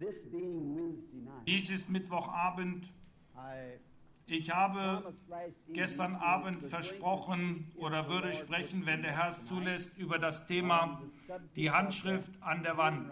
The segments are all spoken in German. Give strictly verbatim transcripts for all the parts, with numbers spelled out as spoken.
Dies ist Mittwochabend. Ich habe gestern Abend versprochen oder würde sprechen, wenn der Herr es zulässt, über das Thema die Handschrift an der Wand.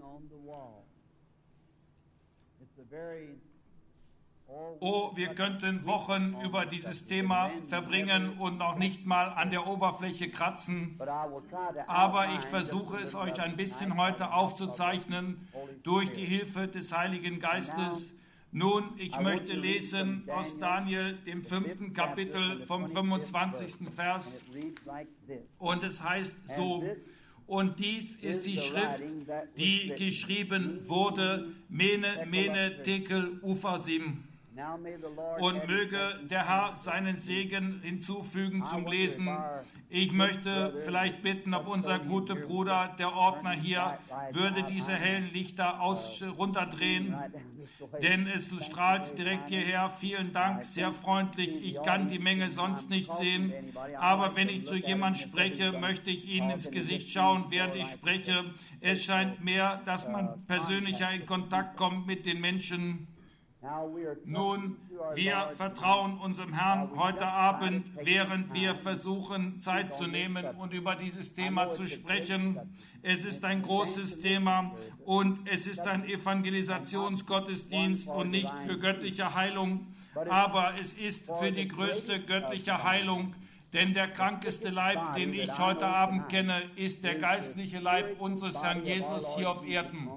Oh, wir könnten Wochen über dieses Thema verbringen und noch nicht mal an der Oberfläche kratzen. Aber ich versuche es euch ein bisschen heute aufzuzeichnen durch die Hilfe des Heiligen Geistes. Nun, ich möchte lesen aus Daniel, dem fünften Kapitel, vom fünfundzwanzigsten Vers. Und es heißt so: Und dies ist die Schrift, die geschrieben wurde, Mene, Mene, Tekel, Upharsin. Und möge der Herr seinen Segen hinzufügen zum Lesen. Ich möchte vielleicht bitten, ob unser guter Bruder, der Ordner hier, würde diese hellen Lichter aus, runterdrehen, denn es strahlt direkt hierher. Vielen Dank, sehr freundlich. Ich kann die Menge sonst nicht sehen, aber wenn ich zu jemandem spreche, möchte ich Ihnen ins Gesicht schauen, während ich spreche. Es scheint mehr, dass man persönlicher in Kontakt kommt mit den Menschen. Nun, wir vertrauen unserem Herrn heute Abend, während wir versuchen, Zeit zu nehmen und über dieses Thema zu sprechen. Es ist ein großes Thema und es ist ein Evangelisationsgottesdienst und nicht für göttliche Heilung, aber es ist für die größte göttliche Heilung. Denn der krankeste Leib, den ich heute Abend kenne, ist der geistliche Leib unseres Herrn Jesus hier auf Erden.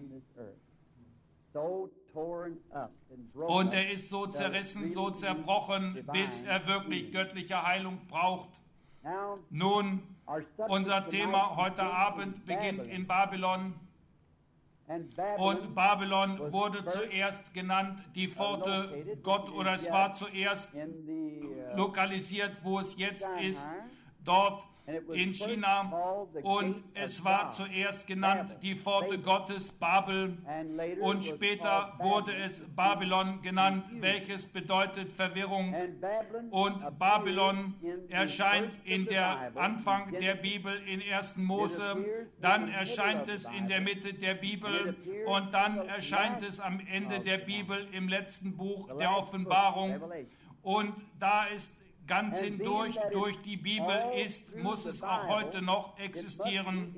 Und er ist so zerrissen, so zerbrochen, bis er wirklich göttliche Heilung braucht. Nun, unser Thema heute Abend beginnt in Babylon. Und Babylon wurde zuerst genannt, die Pforte Gott, oder es war zuerst lokalisiert, wo es jetzt ist, dort in China, und es war zuerst genannt die Pforte Gottes, Babel, und später wurde es Babylon genannt, welches bedeutet Verwirrung. Und Babylon erscheint in der Anfang der Bibel in ersten Mose, dann erscheint es in der Mitte der Bibel und dann erscheint es am Ende der Bibel im letzten Buch der Offenbarung. Und da ist ganz hindurch, durch die Bibel ist, muss es auch heute noch existieren.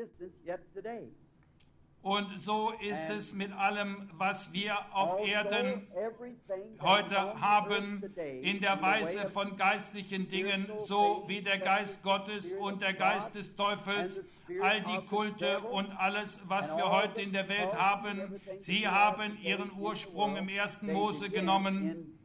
Und so ist es mit allem, was wir auf Erden heute haben, in der Weise von geistlichen Dingen, so wie der Geist Gottes und der Geist des Teufels, all die Kulte und alles, was wir heute in der Welt haben, sie haben ihren Ursprung im ersten Mose genommen.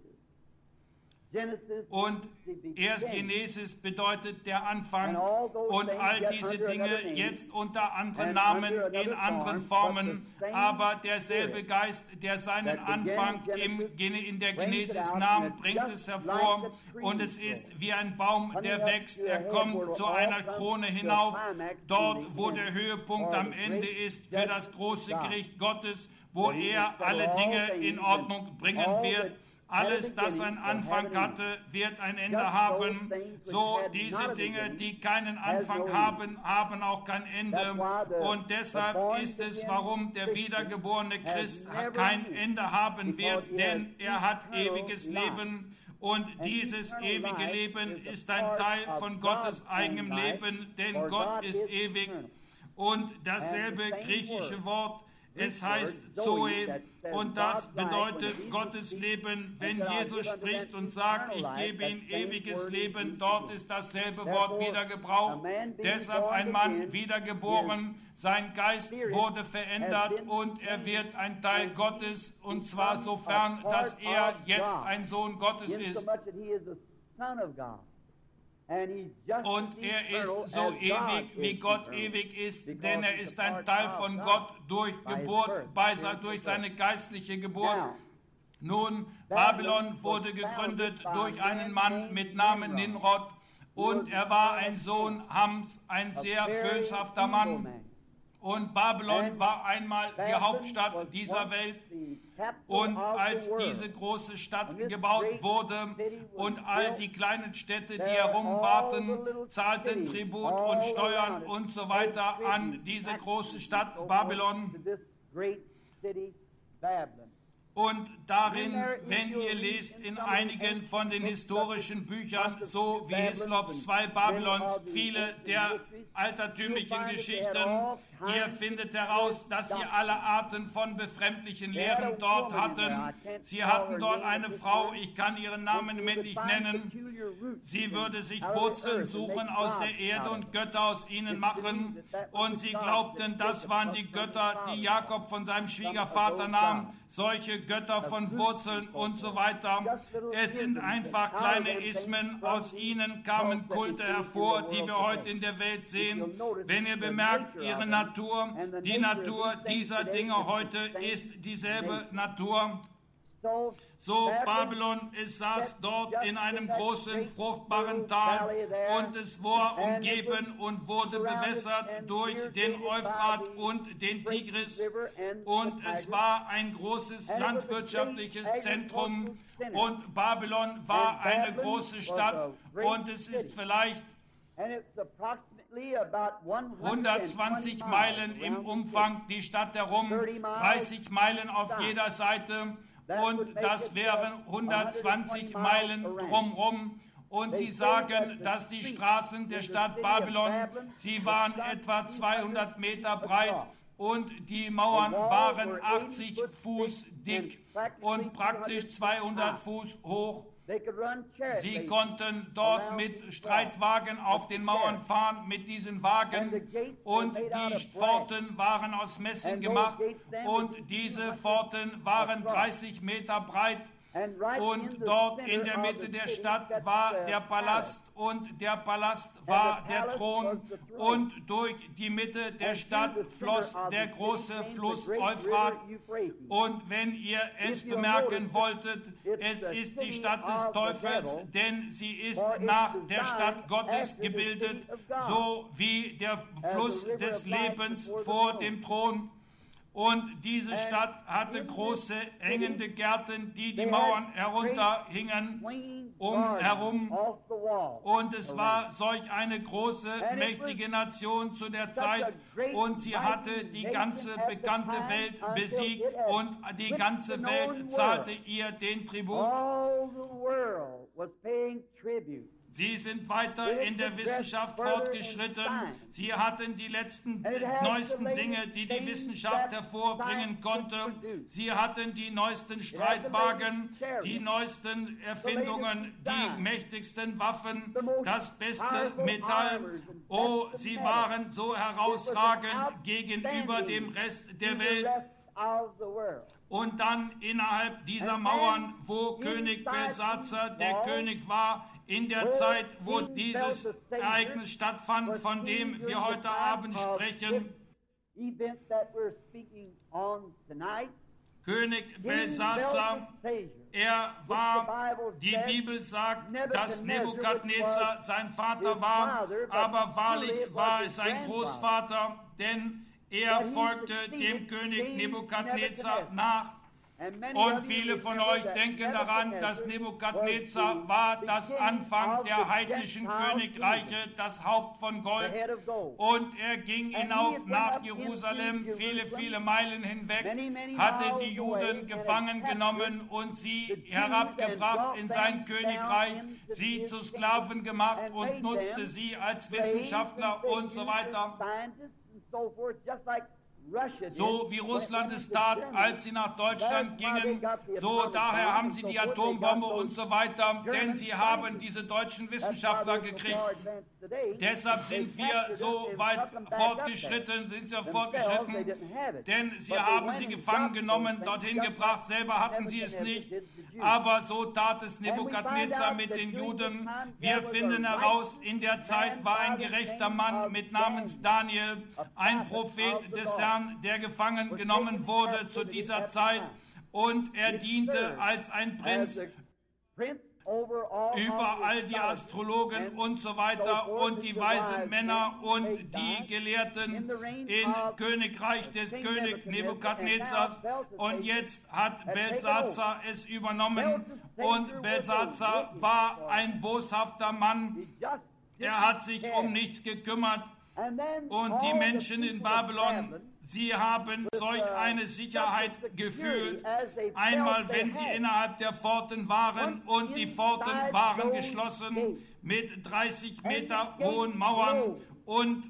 Und erst Genesis bedeutet der Anfang, und all diese Dinge jetzt unter anderen Namen, in anderen Formen, aber derselbe Geist, der seinen Anfang im, in der Genesis nahm, bringt es hervor, und es ist wie ein Baum, der wächst, er kommt zu einer Krone hinauf, dort wo der Höhepunkt am Ende ist für das große Gericht Gottes, wo er alle Dinge in Ordnung bringen wird. Alles, das einen Anfang hatte, wird ein Ende haben. So diese Dinge, die keinen Anfang haben, haben auch kein Ende. Und deshalb ist es, warum der wiedergeborene Christ kein Ende haben wird, denn er hat ewiges Leben. Und dieses ewige Leben ist ein Teil von Gottes eigenem Leben, denn Gott ist ewig. Und dasselbe griechische Wort, es heißt Zoe, und das bedeutet Gottes Leben. Wenn Jesus spricht und sagt, ich gebe ihm ewiges Leben, dort ist dasselbe Wort wieder gebraucht. Deshalb ein Mann wiedergeboren, sein Geist wurde verändert und er wird ein Teil Gottes, und zwar sofern, dass er jetzt ein Sohn Gottes ist. Und er ist so ewig, wie Gott ewig ist, denn er ist ein Teil von Gott durch Geburt, durch seine geistliche Geburt. Nun, Babylon wurde gegründet durch einen Mann mit Namen Nimrod, und er war ein Sohn Hams, ein sehr böshafter Mann. Und Babylon war einmal die Hauptstadt dieser Welt. Und als diese große Stadt gebaut wurde und all die kleinen Städte, die herum warten, zahlten Tribut und Steuern und so weiter an diese große Stadt Babylon. city, Babylon. Und darin, wenn ihr lest in einigen von den historischen Büchern, so wie Hislops zwei Babylons, viele der altertümlichen Geschichten, ihr findet heraus, dass sie alle Arten von befremdlichen Lehren dort hatten. Sie hatten dort eine Frau, ich kann ihren Namen nicht nennen. Sie würde sich Wurzeln suchen aus der Erde und Götter aus ihnen machen. Und sie glaubten, das waren die Götter, die Jakob von seinem Schwiegervater nahm. Solche Götter von Wurzeln und so weiter. Es sind einfach kleine Ismen. Aus ihnen kamen Kulte hervor, die wir heute in der Welt sehen. Wenn ihr bemerkt, ihre Natur, die Natur dieser Dinge heute ist dieselbe Natur. So Babylon, es saß dort in einem großen, fruchtbaren Tal und es war umgeben und wurde bewässert durch den Euphrat und den Tigris und es war ein großes landwirtschaftliches Zentrum und Babylon war eine große Stadt und es ist vielleicht hundertzwanzig Meilen im Umfang die Stadt herum, dreißig Meilen auf jeder Seite. Und das wären hundertzwanzig Meilen drumherum. Und sie sagen, dass die Straßen der Stadt Babylon, sie waren etwa zweihundert Meter breit und die Mauern waren achtzig Fuß dick und praktisch zweihundert Fuß hoch. Sie konnten dort mit Streitwagen auf den Mauern fahren, mit diesen Wagen. Und die Pforten waren aus Messing gemacht. Und diese Pforten waren dreißig Meter breit. Und dort in der Mitte der Stadt war der Palast und der Palast war der Thron und durch die Mitte der Stadt floss der große Fluss Euphrat. Und wenn ihr es bemerken wolltet, es ist die Stadt des Teufels, denn sie ist nach der Stadt Gottes gebildet, so wie der Fluss des Lebens vor dem Thron. Und diese Stadt hatte große, hängende Gärten, die die Mauern herunterhingen, umherum. Und es war solch eine große, mächtige Nation zu der Zeit. Und sie hatte die ganze bekannte Welt besiegt und die ganze Welt zahlte ihr den Tribut. Sie sind weiter in der Wissenschaft fortgeschritten. Sie hatten die letzten, neuesten Dinge, die die Wissenschaft hervorbringen konnte. Sie hatten die neuesten Streitwagen, die neuesten Erfindungen, die mächtigsten Waffen, das beste Metall. Oh, sie waren so herausragend gegenüber dem Rest der Welt. Und dann innerhalb dieser Mauern, wo König Belsazar der König war, in der Zeit, wo dieses Ereignis stattfand, von dem wir heute Abend sprechen, König Belsazar, er war, die Bibel sagt, dass Nebukadnezar sein Vater war, aber wahrlich war es sein Großvater, denn er folgte dem König Nebukadnezar nach. Und viele von euch denken daran, dass Nebukadnezar war das Anfang der heidnischen Königreiche, das Haupt von Gold. Und er ging hinauf nach Jerusalem, viele, viele Meilen hinweg, hatte die Juden gefangen genommen und sie herabgebracht in sein Königreich, sie zu Sklaven gemacht und nutzte sie als Wissenschaftler und so weiter. So wie Russland es tat, als sie nach Deutschland gingen, so daher haben sie die Atombombe und so weiter, denn sie haben diese deutschen Wissenschaftler gekriegt. Deshalb sind wir so weit fortgeschritten, sind sie fortgeschritten, denn sie haben sie gefangen genommen, dorthin gebracht, selber hatten sie es nicht, aber so tat es Nebukadnezar mit den Juden. Wir finden heraus, in der Zeit war ein gerechter Mann mit Namens Daniel, ein Prophet des Herrn, der gefangen genommen wurde zu dieser Zeit und er diente als ein Prinz über all die Astrologen und so weiter und die weisen Männer und die Gelehrten im Königreich des König Nebukadnezars. Und jetzt hat Belsazar es übernommen und Belsazar war ein boshafter Mann. Er hat sich um nichts gekümmert und die Menschen in Babylon Sie haben solch eine Sicherheit gefühlt, einmal wenn sie innerhalb der Pforten waren und die Pforten waren geschlossen mit dreißig Meter hohen Mauern und,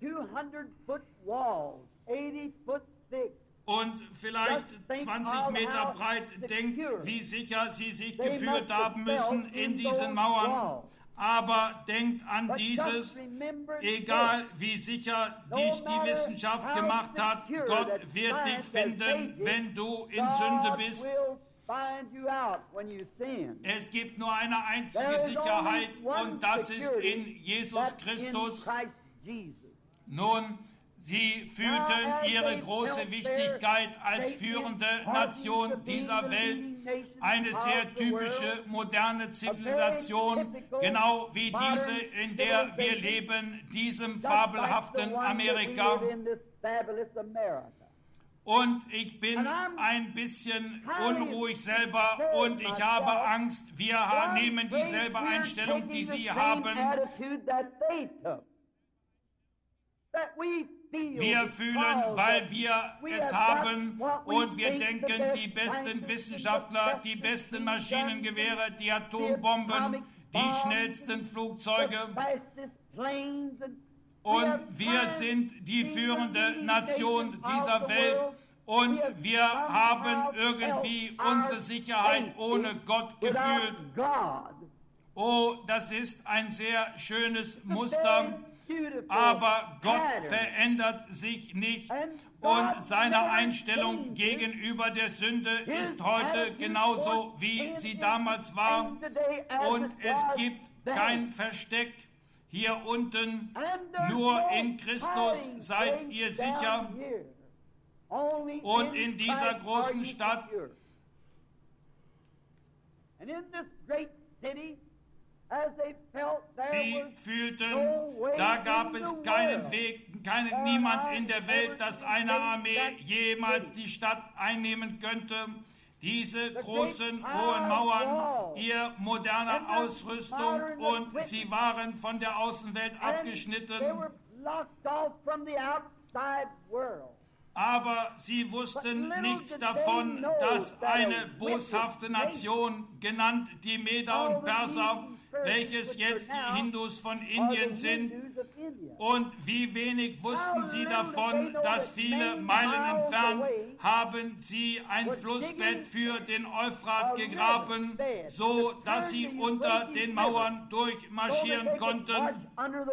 und vielleicht zwanzig Meter breit. Denkt, wie sicher sie sich gefühlt haben müssen in diesen Mauern. Aber denkt an dieses, egal wie sicher dich die Wissenschaft gemacht hat, Gott wird dich finden, wenn du in Sünde bist. Es gibt nur eine einzige Sicherheit und das ist in Jesus Christus. Nun, sie fühlten ihre große Wichtigkeit als führende Nation dieser Welt, eine sehr typische moderne Zivilisation, genau wie diese, in der wir leben, diesem fabelhaften Amerika. Und ich bin ein bisschen unruhig selber und ich habe Angst, wir nehmen dieselbe Einstellung, die sie haben. Wir fühlen, weil wir es haben und wir denken, die besten Wissenschaftler, die besten Maschinengewehre, die Atombomben, die schnellsten Flugzeuge. Und wir sind die führende Nation dieser Welt und wir haben irgendwie unsere Sicherheit ohne Gott gefühlt. Oh, das ist ein sehr schönes Muster. Aber Gott verändert sich nicht und seine Einstellung gegenüber der Sünde ist heute genauso, wie sie damals war. Und es gibt kein Versteck hier unten, nur in Christus seid ihr sicher. Und in dieser großen Stadt, sie fühlten, da gab es keinen Weg, keinen, niemand in der Welt, dass eine Armee jemals die Stadt einnehmen könnte. Diese großen, hohen Mauern, ihr moderne Ausrüstung und sie waren von der Außenwelt abgeschnitten. Aber sie wussten nichts davon, dass eine boshafte Nation, genannt die Meder und Perser, welches jetzt die Hindus von Indien sind, und wie wenig wussten sie davon, dass viele Meilen entfernt haben sie ein Flussbett für den Euphrat gegraben, so dass sie unter den Mauern durchmarschieren konnten.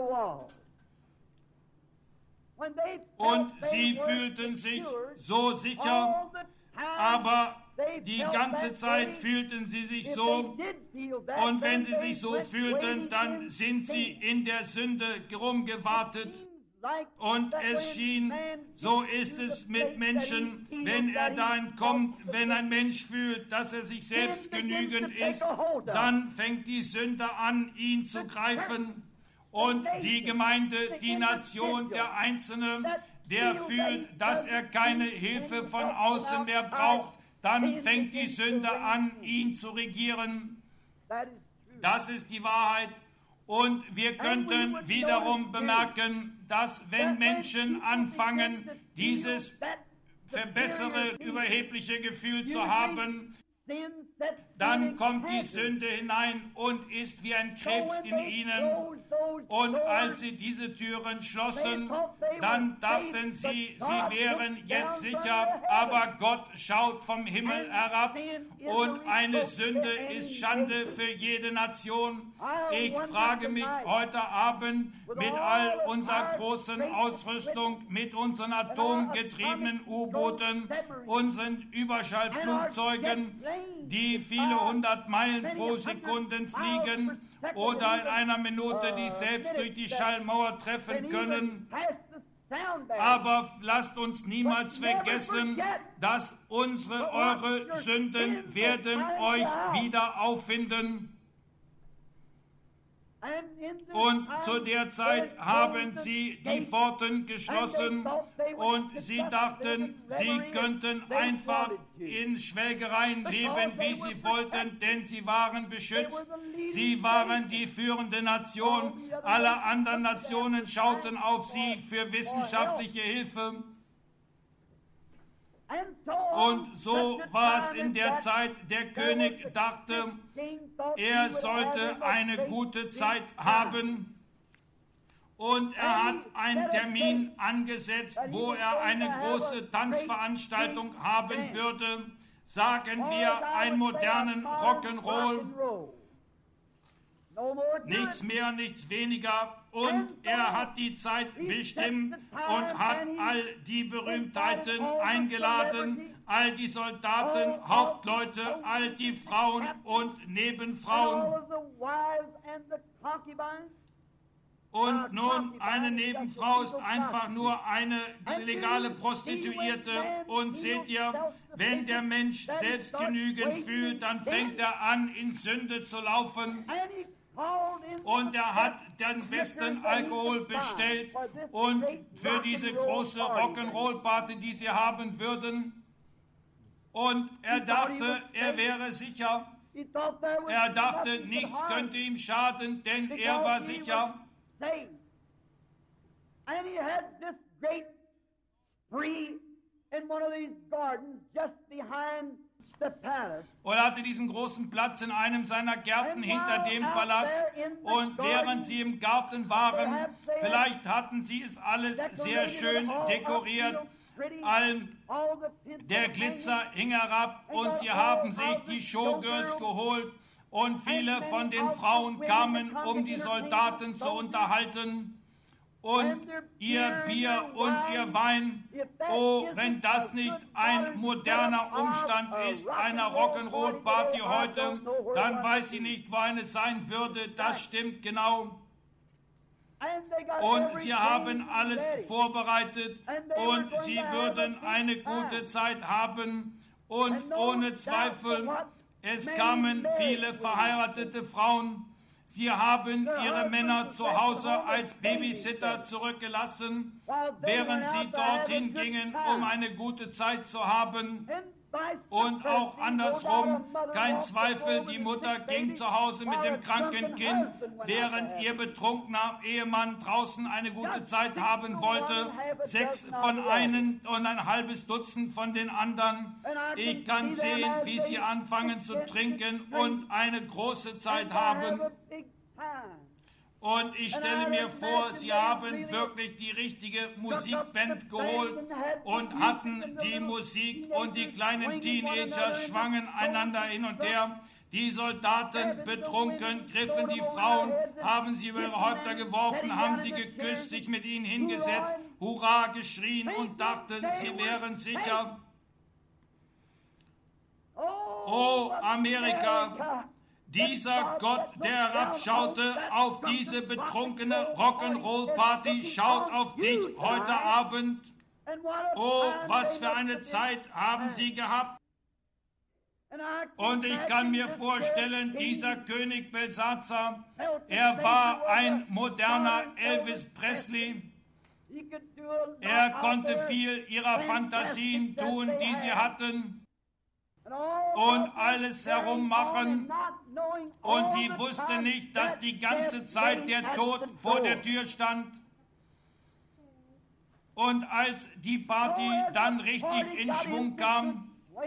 Und sie fühlten sich so sicher, aber die ganze Zeit fühlten sie sich so. Und wenn sie sich so fühlten, dann sind sie in der Sünde rumgewartet. Und es schien, so ist es mit Menschen, wenn er dahin kommt, wenn ein Mensch fühlt, dass er sich selbst genügend ist, dann fängt die Sünde an, ihn zu greifen. Und die Gemeinde, die Nation, der Einzelne, der fühlt, dass er keine Hilfe von außen mehr braucht, dann fängt die Sünde an, ihn zu regieren. Das ist die Wahrheit. Und wir könnten wiederum bemerken, dass wenn Menschen anfangen, dieses verbessere, überhebliche Gefühl zu haben, dann kommt die Sünde hinein und ist wie ein Krebs in ihnen. Und als sie diese Türen schlossen, dann dachten sie, sie wären jetzt sicher, aber Gott schaut vom Himmel herab und eine Sünde ist Schande für jede Nation. Ich frage mich heute Abend mit all unserer großen Ausrüstung, mit unseren atomgetriebenen U-Booten, unseren Überschallflugzeugen, die viele hundert Meilen pro Sekunde fliegen oder in einer Minute die selbst durch die Schallmauer treffen können. Aber lasst uns niemals vergessen, dass unsere, eure Sünden werden euch wieder auffinden. Und zu der Zeit haben sie die Pforten geschlossen und sie dachten, sie könnten einfach in Schwelgereien leben, wie sie wollten, denn sie waren beschützt. Sie waren die führende Nation. Alle anderen Nationen schauten auf sie für wissenschaftliche Hilfe. Und so war es in der Zeit, der König dachte, er sollte eine gute Zeit haben. Und er hat einen Termin angesetzt, wo er eine große Tanzveranstaltung haben würde. Sagen wir einen modernen Rock'n'Roll. Nichts mehr, nichts weniger. Und er hat die Zeit bestimmt und hat all die Berühmtheiten eingeladen, all die Soldaten, Hauptleute, all die Frauen und Nebenfrauen. Und nun, eine Nebenfrau ist einfach nur eine legale Prostituierte. Und seht ihr, wenn der Mensch selbstgenügend fühlt, dann fängt er an, in Sünde zu laufen. Und er hat den besten Alkohol bestellt und für diese große Rock'n'Roll-Party, die sie haben würden. Und er dachte, er wäre sicher. Er dachte, nichts könnte ihm schaden, denn er war sicher. And he had this great spree in one of these gardens just behind the palace. Und er hatte diesen großen Platz in einem seiner Gärten hinter dem Palast. Und während sie im Garten waren, vielleicht hatten sie es alles sehr schön dekoriert. All der Glitzer hing herab und sie haben sich die Showgirls geholt. Und viele von den Frauen kamen, um die Soldaten zu unterhalten. Und ihr Bier und ihr Wein, oh, wenn das nicht ein moderner Umstand ist, einer Rock'n'Roll-Party heute, dann weiß ich nicht, wo eine sein würde. Das stimmt genau. Und sie haben alles vorbereitet und sie würden eine gute Zeit haben. Und ohne Zweifel, es kamen viele verheiratete Frauen. Sie haben ihre Männer zu Hause als Babysitter zurückgelassen, während sie dorthin gingen, um eine gute Zeit zu haben. Und auch andersrum, kein Zweifel, die Mutter ging zu Hause mit dem kranken Kind, während ihr betrunkener Ehemann draußen eine gute Zeit haben wollte. Sechs von einem und ein halbes Dutzend von den anderen. Ich kann sehen, wie sie anfangen zu trinken und eine große Zeit haben. Und ich stelle mir vor, sie haben wirklich die richtige Musikband geholt und hatten die Musik und die kleinen Teenager schwangen einander hin und her. Die Soldaten, betrunken, griffen die Frauen, haben sie über ihre Häupter geworfen, haben sie geküsst, sich mit ihnen hingesetzt, Hurra geschrien und dachten, sie wären sicher. Oh, Amerika! Dieser Gott, der herabschaute auf diese betrunkene Rock'n'Roll-Party, schaut auf dich heute Abend. Oh, was für eine Zeit haben sie gehabt. Und ich kann mir vorstellen, dieser König Belsazar, er war ein moderner Elvis Presley. Er konnte viel ihrer Fantasien tun, die sie hatten. Und alles herummachen. Und sie wusste nicht, dass die ganze Zeit der Tod vor der Tür stand. Und als die Party dann richtig in Schwung kam,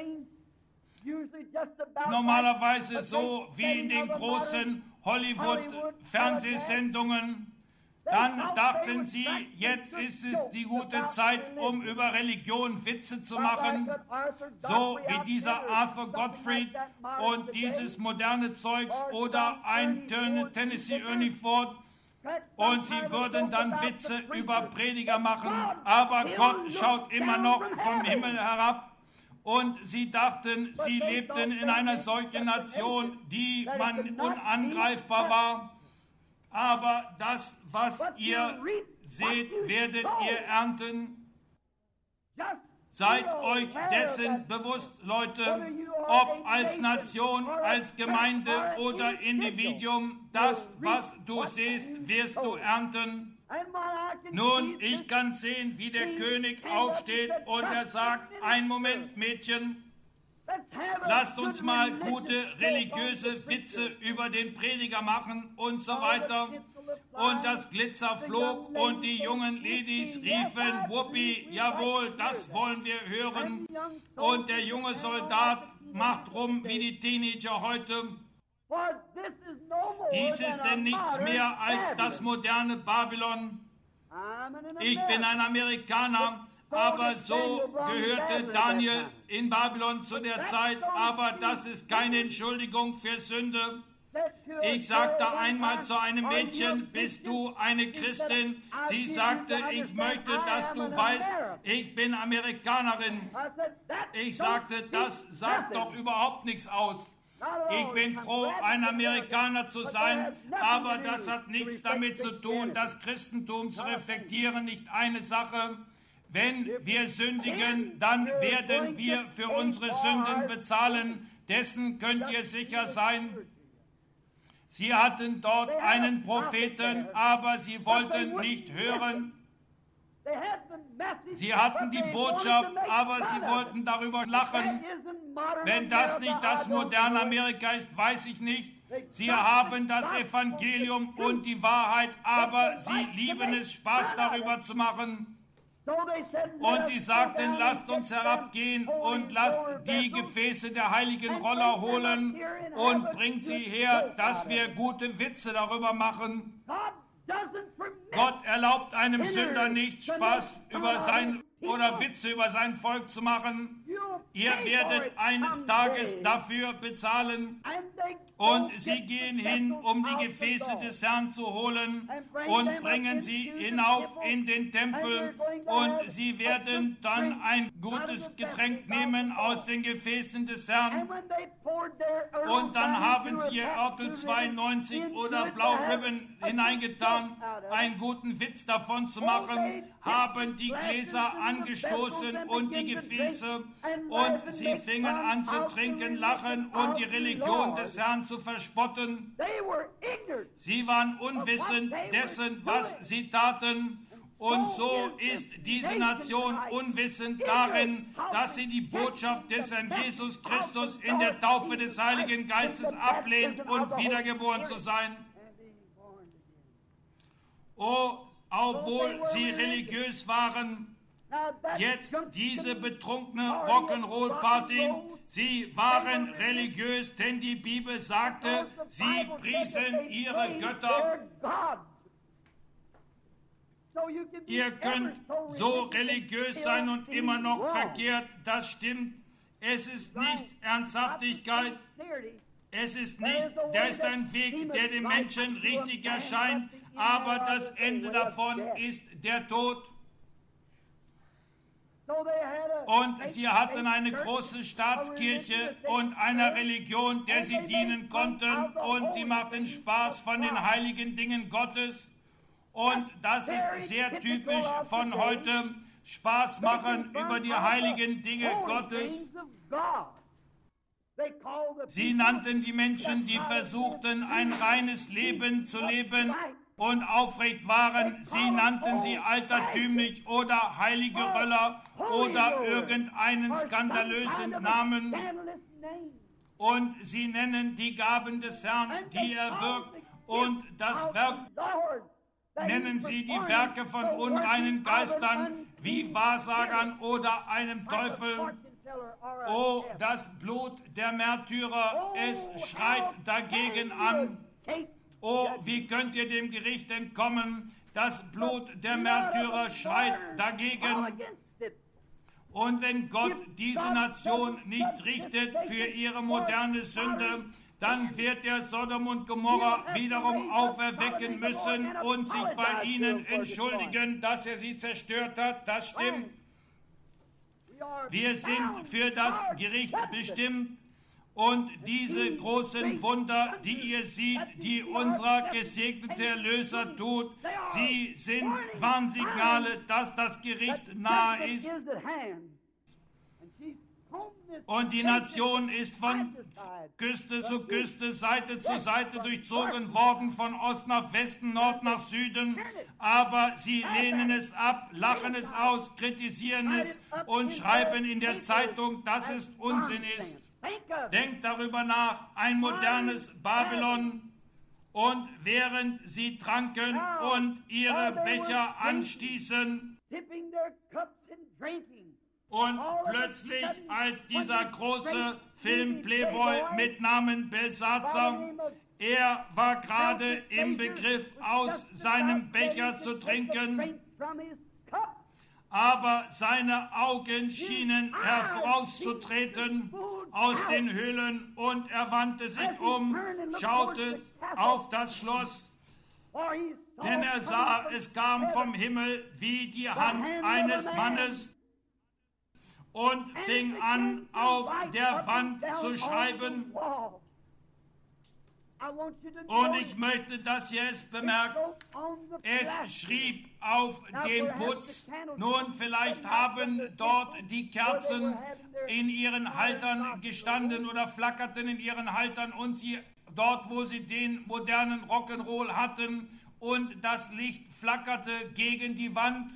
normalerweise so wie in den großen Hollywood-Fernsehsendungen, dann dachten sie, jetzt ist es die gute Zeit, um über Religion Witze zu machen, so wie dieser Arthur Godfrey und dieses moderne Zeugs oder ein Tennessee Ernie Ford. Und sie würden dann Witze über Prediger machen, aber Gott schaut immer noch vom Himmel herab. Und sie dachten, sie lebten in einer solchen Nation, die man unangreifbar war. Aber das, was ihr seht, werdet ihr ernten. Seid euch dessen bewusst, Leute, ob als Nation, als Gemeinde oder Individuum, das, was du siehst, wirst du ernten. Nun, ich kann sehen, wie der König aufsteht und er sagt, ein Moment, Mädchen, lasst uns mal gute religiöse Witze über den Prediger machen und so weiter. und das Glitzer flog und die jungen Ladies riefen, Whoopi, jawohl, das wollen wir hören. Und der junge Soldat macht rum wie die Teenager heute. Dies ist denn nichts mehr als das moderne Babylon. Ich bin ein Amerikaner, aber so gehörte Daniel in Babylon zu der Zeit, aber das ist keine Entschuldigung für Sünde. Ich sagte einmal zu einem Mädchen, bist du eine Christin? Sie sagte, ich möchte, dass du weißt, ich bin Amerikanerin. Ich sagte, das sagt doch überhaupt nichts aus. Ich bin froh, ein Amerikaner zu sein, aber das hat nichts damit zu tun, das Christentum zu reflektieren, nicht eine Sache. Wenn wir sündigen, dann werden wir für unsere Sünden bezahlen. Dessen könnt ihr sicher sein. Sie hatten dort einen Propheten, aber sie wollten nicht hören. Sie hatten die Botschaft, aber sie wollten darüber lachen. Wenn das nicht das moderne Amerika ist, weiß ich nicht. Sie haben das Evangelium und die Wahrheit, aber sie lieben es, Spaß darüber zu machen. Und sie sagten, lasst uns herabgehen und lasst die Gefäße der heiligen Roller holen und bringt sie her, dass wir gute Witze darüber machen. Gott erlaubt einem Sünder nicht, Spaß über sein oder Witze über sein Volk zu machen. Ihr werdet eines Tages dafür bezahlen. Und sie gehen hin, um die Gefäße des Herrn zu holen und bringen sie hinauf in den Tempel. Und sie werden dann ein gutes Getränk nehmen aus den Gefäßen des Herrn. Und dann haben sie ihr Örtel zweiundneunzig oder Blau Ribbon hineingetan, einen guten Witz davon zu machen, haben die Gläser angestoßen und die Gefäße. Und sie fingen an zu trinken, lachen und die Religion des Herrn zu verspotten. Sie waren unwissend dessen, was sie taten. Und so ist diese Nation unwissend darin, dass sie die Botschaft des Herrn Jesus Christus in der Taufe des Heiligen Geistes ablehnt und wiedergeboren zu sein. Oh, obwohl sie religiös waren, jetzt diese betrunkene Rock'n'Roll-Party, sie waren religiös, denn die Bibel sagte, sie priesen ihre Götter. Ihr könnt so religiös sein und immer noch verkehrt, das stimmt. Es ist nicht Ernsthaftigkeit. Es ist nicht, der ist ein Weg, der dem Menschen richtig erscheint, aber das Ende davon ist der Tod. Und sie hatten eine große Staatskirche und eine Religion, der sie dienen konnten, und sie machten Spaß von den heiligen Dingen Gottes. Und das ist sehr typisch von heute, Spaß machen über die heiligen Dinge Gottes. Sie nannten die Menschen, die versuchten, ein reines Leben zu leben und aufrecht waren, sie nannten sie altertümlich oder heilige Röller oder irgendeinen skandalösen Namen. Und sie nennen die Gaben des Herrn, die er wirkt, und das Werk nennen sie die Werke von unreinen Geistern, wie Wahrsagern oder einem Teufel. Oh, das Blut der Märtyrer, es schreit dagegen an. Oh, wie könnt ihr dem Gericht entkommen? Das Blut der Märtyrer schreit dagegen. Und wenn Gott diese Nation nicht richtet für ihre moderne Sünde, dann wird er Sodom und Gomorra wiederum auferwecken müssen und sich bei ihnen entschuldigen, dass er sie zerstört hat. Das stimmt. Wir sind für das Gericht bestimmt. Und diese großen Wunder, die ihr seht, die unser gesegneter Erlöser tut, sie sind Warnsignale, dass das Gericht nahe ist. Und die Nation ist von Küste zu Küste, Seite zu Seite durchzogen worden, von Ost nach Westen, Nord nach Süden. Aber sie lehnen es ab, lachen es aus, kritisieren es und schreiben in der Zeitung, dass es Unsinn ist. Denkt darüber nach, ein modernes Babylon. Und während sie tranken und ihre Becher anstießen, und plötzlich, als dieser große Film-Playboy mit Namen Belsazar, er war gerade im Begriff, aus seinem Becher zu trinken, aber seine Augen schienen herauszutreten aus den Höhlen, und er wandte sich um, schaute auf das Schloss, denn er sah, es kam vom Himmel wie die Hand eines Mannes und fing an, auf der Wand zu schreiben. Und ich möchte, dass ihr es bemerkt, es schrieb auf den Putz. Nun, vielleicht haben dort die Kerzen in ihren Haltern gestanden oder flackerten in ihren Haltern, und sie dort, wo sie den modernen Rock'n'Roll hatten, und das Licht flackerte gegen die Wand.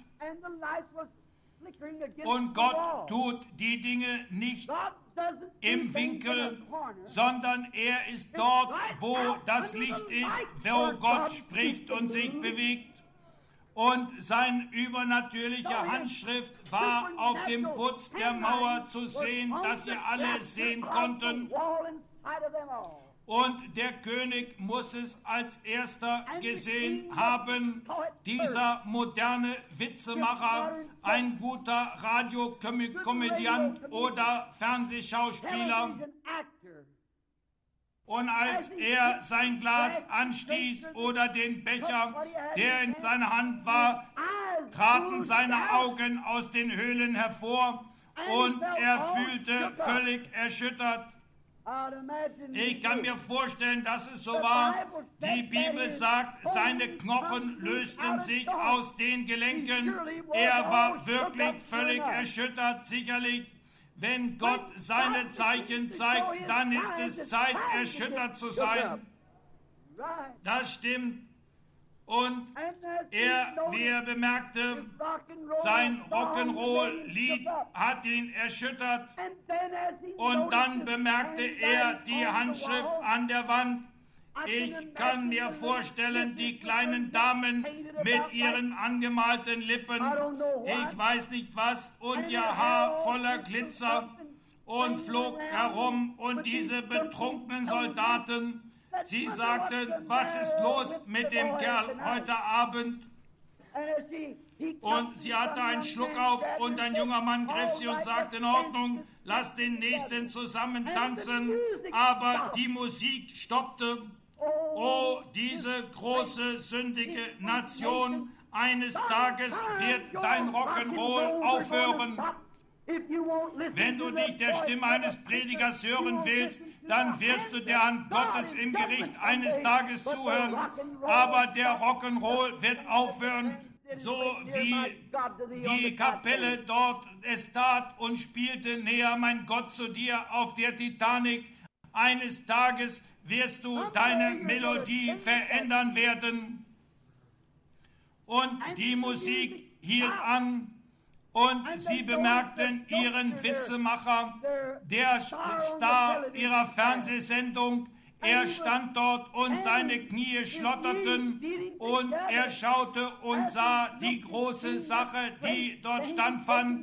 Und Gott tut die Dinge nicht im Winkel, sondern er ist dort, wo das Licht ist, wo Gott spricht und sich bewegt. Und seine übernatürliche Handschrift war auf dem Putz der Mauer zu sehen, dass sie alle sehen konnten. Und der König muss es als erster gesehen haben. Dieser moderne Witzemacher, ein guter Radiokomödiant oder Fernsehschauspieler. Und als er sein Glas anstieß oder den Becher, der in seiner Hand war, traten seine Augen aus den Höhlen hervor, und er fühlte völlig erschüttert. Ich kann mir vorstellen, dass es so war. Die Bibel sagt, seine Knochen lösten sich aus den Gelenken. Er war wirklich völlig erschüttert. Sicherlich, wenn Gott seine Zeichen zeigt, dann ist es Zeit, erschüttert zu sein. Das stimmt. Und er, wie er bemerkte, sein Rock'n'Roll-Lied hat ihn erschüttert. Und dann bemerkte er die Handschrift an der Wand. Ich kann mir vorstellen, die kleinen Damen mit ihren angemalten Lippen, ich weiß nicht was, und ihr Haar voller Glitzer, und flog herum, und diese betrunkenen Soldaten, sie sagten, was ist los mit dem Kerl heute Abend? Und sie hatte einen Schluck auf, und ein junger Mann griff sie und sagte, in Ordnung, lass den Nächsten zusammen tanzen. Aber die Musik stoppte. Oh, diese große, sündige Nation, eines Tages wird dein Rock'n'Roll aufhören. Wenn du nicht der Stimme eines Predigers hören willst, dann wirst du der Hand Gottes im Gericht eines Tages zuhören. Aber der Rock'n'Roll wird aufhören, so wie die Kapelle dort es tat und spielte näher mein Gott zu dir auf der Titanic. Eines Tages wirst du deine Melodie verändern werden. Und die Musik hielt an. Und sie bemerkten ihren Witzemacher, der Star ihrer Fernsehsendung. Er stand dort und seine Knie schlotterten, und er schaute und sah die große Sache, die dort stattfand.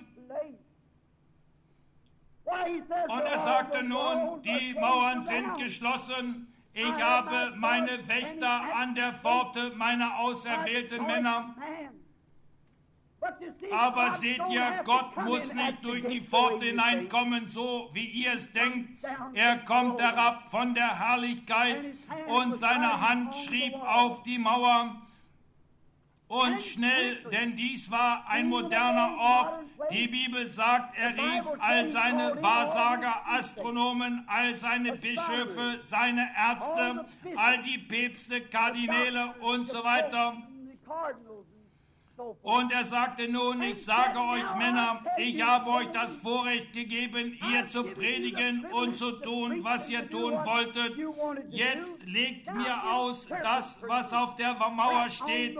Und er sagte nun, die Mauern sind geschlossen. Ich habe meine Wächter an der Pforte, meine auserwählten Männer. Aber seht ihr, Gott muss nicht durch die Pforte hineinkommen, so wie ihr es denkt. Er kommt herab von der Herrlichkeit, und seine Hand schrieb auf die Mauer. Und schnell, denn dies war ein moderner Ort. Die Bibel sagt, er rief all seine Wahrsager, Astronomen, all seine Bischöfe, seine Ärzte, all die Päpste, Kardinäle und so weiter. Und er sagte nun, ich sage euch Männer, ich habe euch das Vorrecht gegeben, hier zu predigen und zu tun, was ihr tun wolltet. Jetzt legt mir aus das, was auf der Mauer steht.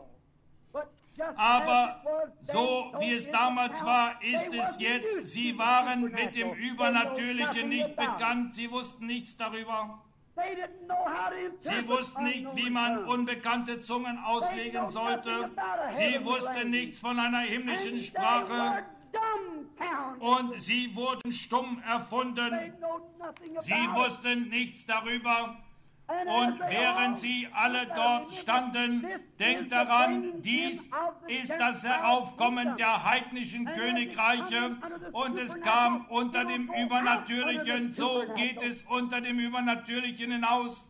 Aber so wie es damals war, ist es jetzt. Sie waren mit dem Übernatürlichen nicht bekannt, sie wussten nichts darüber. Sie wussten nicht, wie man unbekannte Zungen auslegen sollte. Sie wussten nichts von einer himmlischen Sprache. Und sie wurden stumm erfunden. Sie wussten nichts darüber. Und während sie alle dort standen, denkt daran, dies ist das Heraufkommen der heidnischen Königreiche und es kam unter dem Übernatürlichen, so geht es unter dem Übernatürlichen hinaus.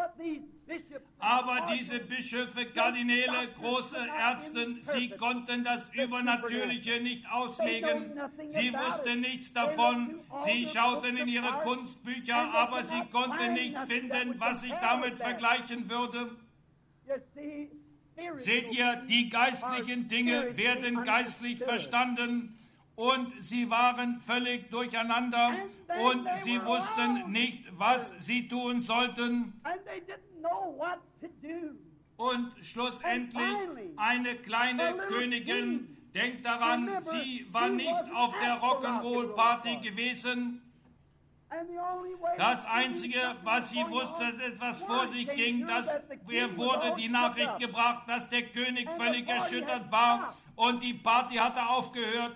Aber diese Bischöfe, Kardinäle, große Ärzte, sie konnten das Übernatürliche nicht auslegen. Sie wussten nichts davon. Sie schauten in ihre Kunstbücher, aber sie konnten nichts finden, was sich damit vergleichen würde. Seht ihr, die geistlichen Dinge werden geistlich verstanden. Und sie waren völlig durcheinander und sie wussten nicht, was sie tun sollten. Und schlussendlich eine kleine Königin, denkt daran, sie war nicht auf der Rock'n'Roll-Party gewesen. Das Einzige, was sie wusste, dass etwas vor sich ging, dass ihr wurde die Nachricht gebracht, dass der König völlig erschüttert war und die Party hatte aufgehört.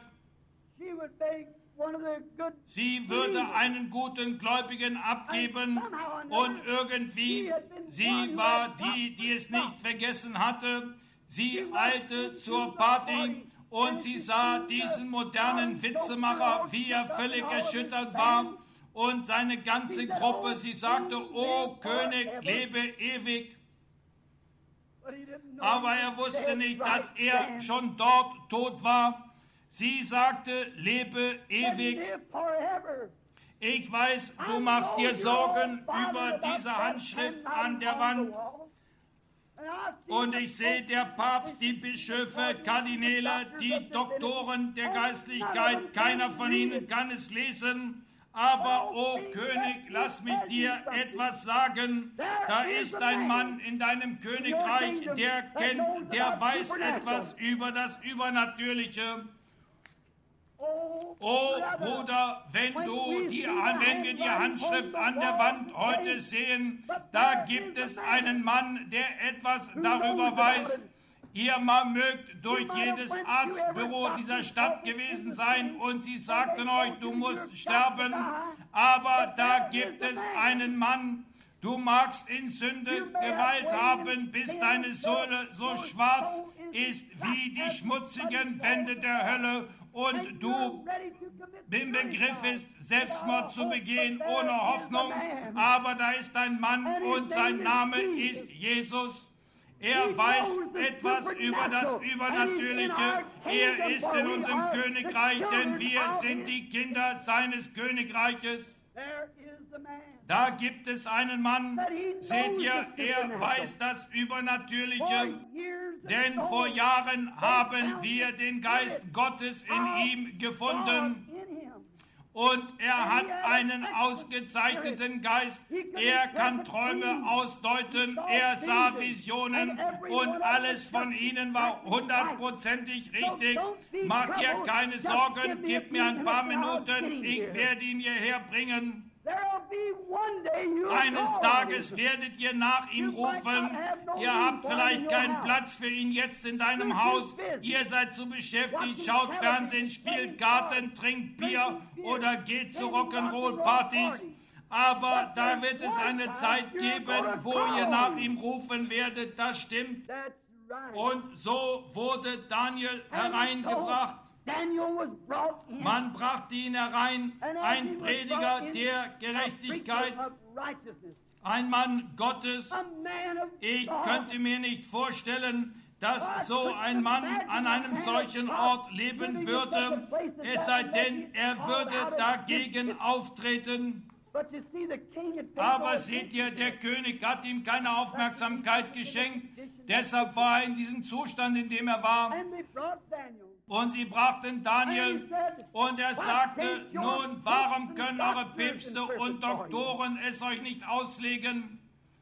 Sie würde einen guten Gläubigen abgeben und irgendwie, sie war die, die es nicht vergessen hatte. Sie eilte zur Party und sie sah diesen modernen Witzemacher, wie er völlig erschüttert war und seine ganze Gruppe. Sie sagte, O König, lebe ewig. Aber er wusste nicht, dass er schon dort tot war. Sie sagte, lebe ewig. Ich weiß, du machst dir Sorgen über diese Handschrift an der Wand. Und ich sehe, der Papst, die Bischöfe, Kardinäle, die Doktoren der Geistlichkeit, keiner von ihnen kann es lesen. Aber, o König, lass mich dir etwas sagen. Da ist ein Mann in deinem Königreich, der kennt, der weiß etwas über das Übernatürliche. Oh Bruder, wenn du die, wenn wir die Handschrift an der Wand heute sehen, da gibt es einen Mann, der etwas darüber weiß. Ihr Mann mögt durch jedes Arztbüro dieser Stadt gewesen sein und sie sagten euch, du musst sterben, aber da gibt es einen Mann. Du magst in Sünde Gewalt haben, bis deine Sohle so schwarz ist wie die schmutzigen Wände der Hölle und du im Begriff bist, Selbstmord zu begehen ohne Hoffnung. Aber da ist ein Mann und sein Name ist Jesus. Er weiß etwas über das Übernatürliche. Er ist in unserem Königreich, denn wir sind die Kinder seines Königreiches. Da gibt es einen Mann, seht ihr, er weiß das Übernatürliche, denn vor Jahren haben wir den Geist Gottes in ihm gefunden. Und er hat einen ausgezeichneten Geist. Er kann Träume ausdeuten. Er sah Visionen und alles von ihnen war hundertprozentig richtig. Macht dir keine Sorgen, gib mir ein paar Minuten. Ich werde ihn hierher bringen. Eines Tages werdet ihr nach ihm rufen. Ihr habt vielleicht keinen Platz für ihn jetzt in deinem Haus. Ihr seid zu beschäftigt, schaut Fernsehen, spielt Karten, trinkt Bier oder geht zu Rock'n'Roll-Partys. Aber da wird es eine Zeit geben, wo ihr nach ihm rufen werdet. Das stimmt. Und so wurde Daniel hereingebracht. Man brachte ihn herein, ein Prediger der Gerechtigkeit, ein Mann Gottes. Ich könnte mir nicht vorstellen, dass so ein Mann an einem solchen Ort leben würde, es sei denn, er würde dagegen auftreten. Aber seht ihr, der König hat ihm keine Aufmerksamkeit geschenkt, deshalb war er in diesem Zustand, in dem er war. Und sie brachten Daniel und er sagte, nun, warum können eure Päpste und Doktoren es euch nicht auslegen?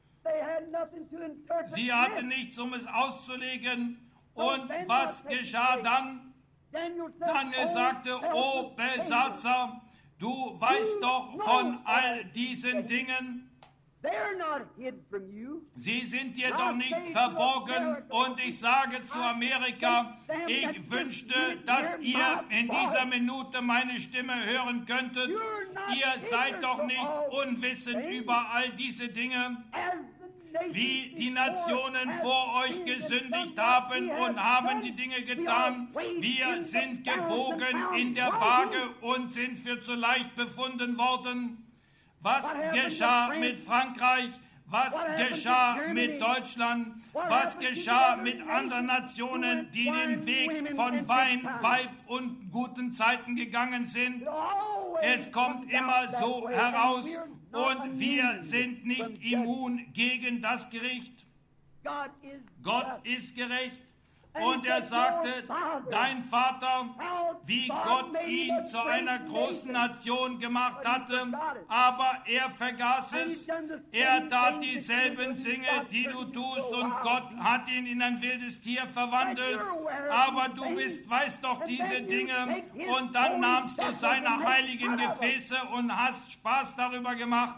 Sie hatten nichts, um es auszulegen. Und was geschah dann? Daniel sagte, o Belsazar, du weißt doch von all diesen Dingen. They're not hid from you. Sie sind dir doch nicht verborgen. Und ich sage zu Amerika, ich wünschte, dass ihr in dieser Minute meine Stimme hören könntet. Ihr seid doch nicht unwissend über all diese Dinge, wie die Nationen vor euch gesündigt haben und haben die Dinge getan. Wir sind gewogen in der Waage und sind für zu leicht befunden worden. Was geschah mit Frankreich? Was geschah mit Deutschland? Was geschah mit anderen Nationen, die den Weg von Wein, Weib und guten Zeiten gegangen sind? Es kommt immer so heraus und wir sind nicht immun gegen das Gericht. Gott ist gerecht. Und er sagte, dein Vater, wie Gott ihn zu einer großen Nation gemacht hatte, aber er vergaß es. Er tat dieselben Dinge, die du tust, und Gott hat ihn in ein wildes Tier verwandelt. Aber du bist, weißt doch diese Dinge, und dann nahmst du seine heiligen Gefäße und hast Spaß darüber gemacht.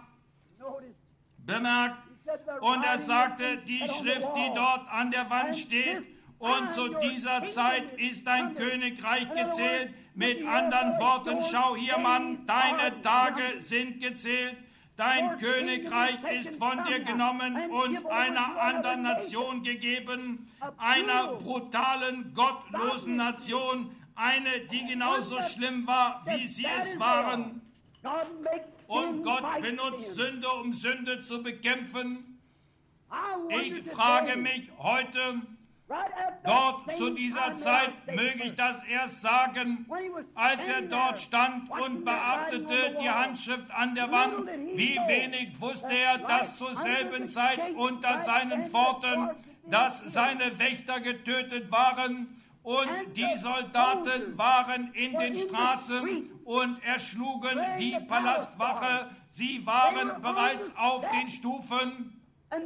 Bemerkt, und er sagte, die Schrift, die dort an der Wand steht, und zu dieser Zeit ist dein Königreich gezählt. Mit anderen Worten, schau hier, Mann, deine Tage sind gezählt. Dein Königreich ist von dir genommen und einer anderen Nation gegeben, einer brutalen, gottlosen Nation, eine, die genauso schlimm war, wie sie es waren. Und Gott benutzt Sünde, um Sünde zu bekämpfen. Ich frage mich heute, dort zu dieser Zeit möge ich das erst sagen, als er dort stand und beachtete die Handschrift an der Wand, wie wenig wusste er, dass zur selben Zeit unter seinen Pforten, dass seine Wächter getötet waren und die Soldaten waren in den Straßen und erschlugen die Palastwache. Sie waren bereits auf den Stufen.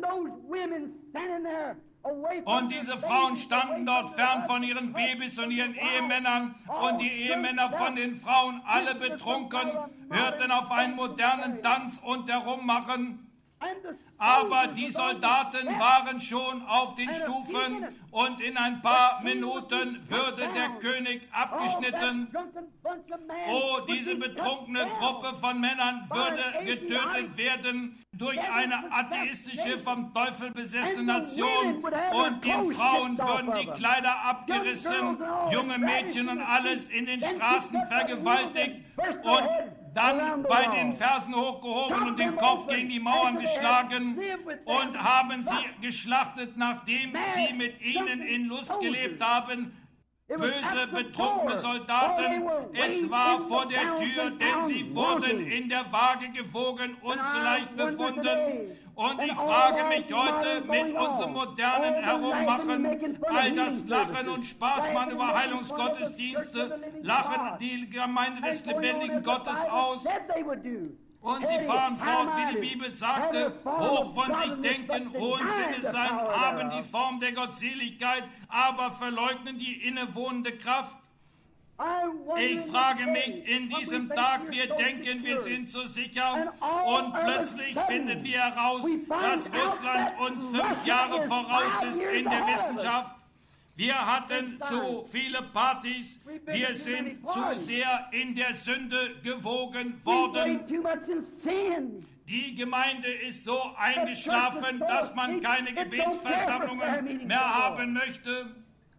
Und diese Frauen standen dort fern von ihren Babys und ihren Ehemännern, und die Ehemänner von den Frauen, alle betrunken, hörten auf einen modernen Tanz und Herummachen. Aber die Soldaten waren schon auf den Stufen und in ein paar Minuten würde der König abgeschnitten. Oh, diese betrunkene Gruppe von Männern würde getötet werden durch eine atheistische, vom Teufel besessene Nation, und den Frauen würden die Kleider abgerissen, junge Mädchen und alles in den Straßen vergewaltigt und dann bei den Fersen hochgehoben und den Kopf gegen die Mauern geschlagen und haben sie geschlachtet, nachdem sie mit ihnen in Lust gelebt haben. Böse, betrunkene Soldaten, es war vor der Tür, denn sie wurden in der Waage gewogen und zu leicht befunden. Und ich frage mich heute mit unserem modernen Herummachen, all das Lachen und Spaß machen über Heilungsgottesdienste, lachen die Gemeinde des lebendigen Gottes aus. Und sie fahren fort, wie die Bibel sagte, hoch von sich denken, hohen Sinnes sein, haben die Form der Gottseligkeit, aber verleugnen die innewohnende Kraft. Ich frage mich in diesem Tag, wir denken, wir sind so sicher, und plötzlich finden wir heraus, dass Russland uns fünf Jahre voraus ist in der Wissenschaft. Wir hatten zu viele Partys, wir sind zu sehr in der Sünde gewogen worden. Die Gemeinde ist so eingeschlafen, dass man keine Gebetsversammlungen mehr haben möchte.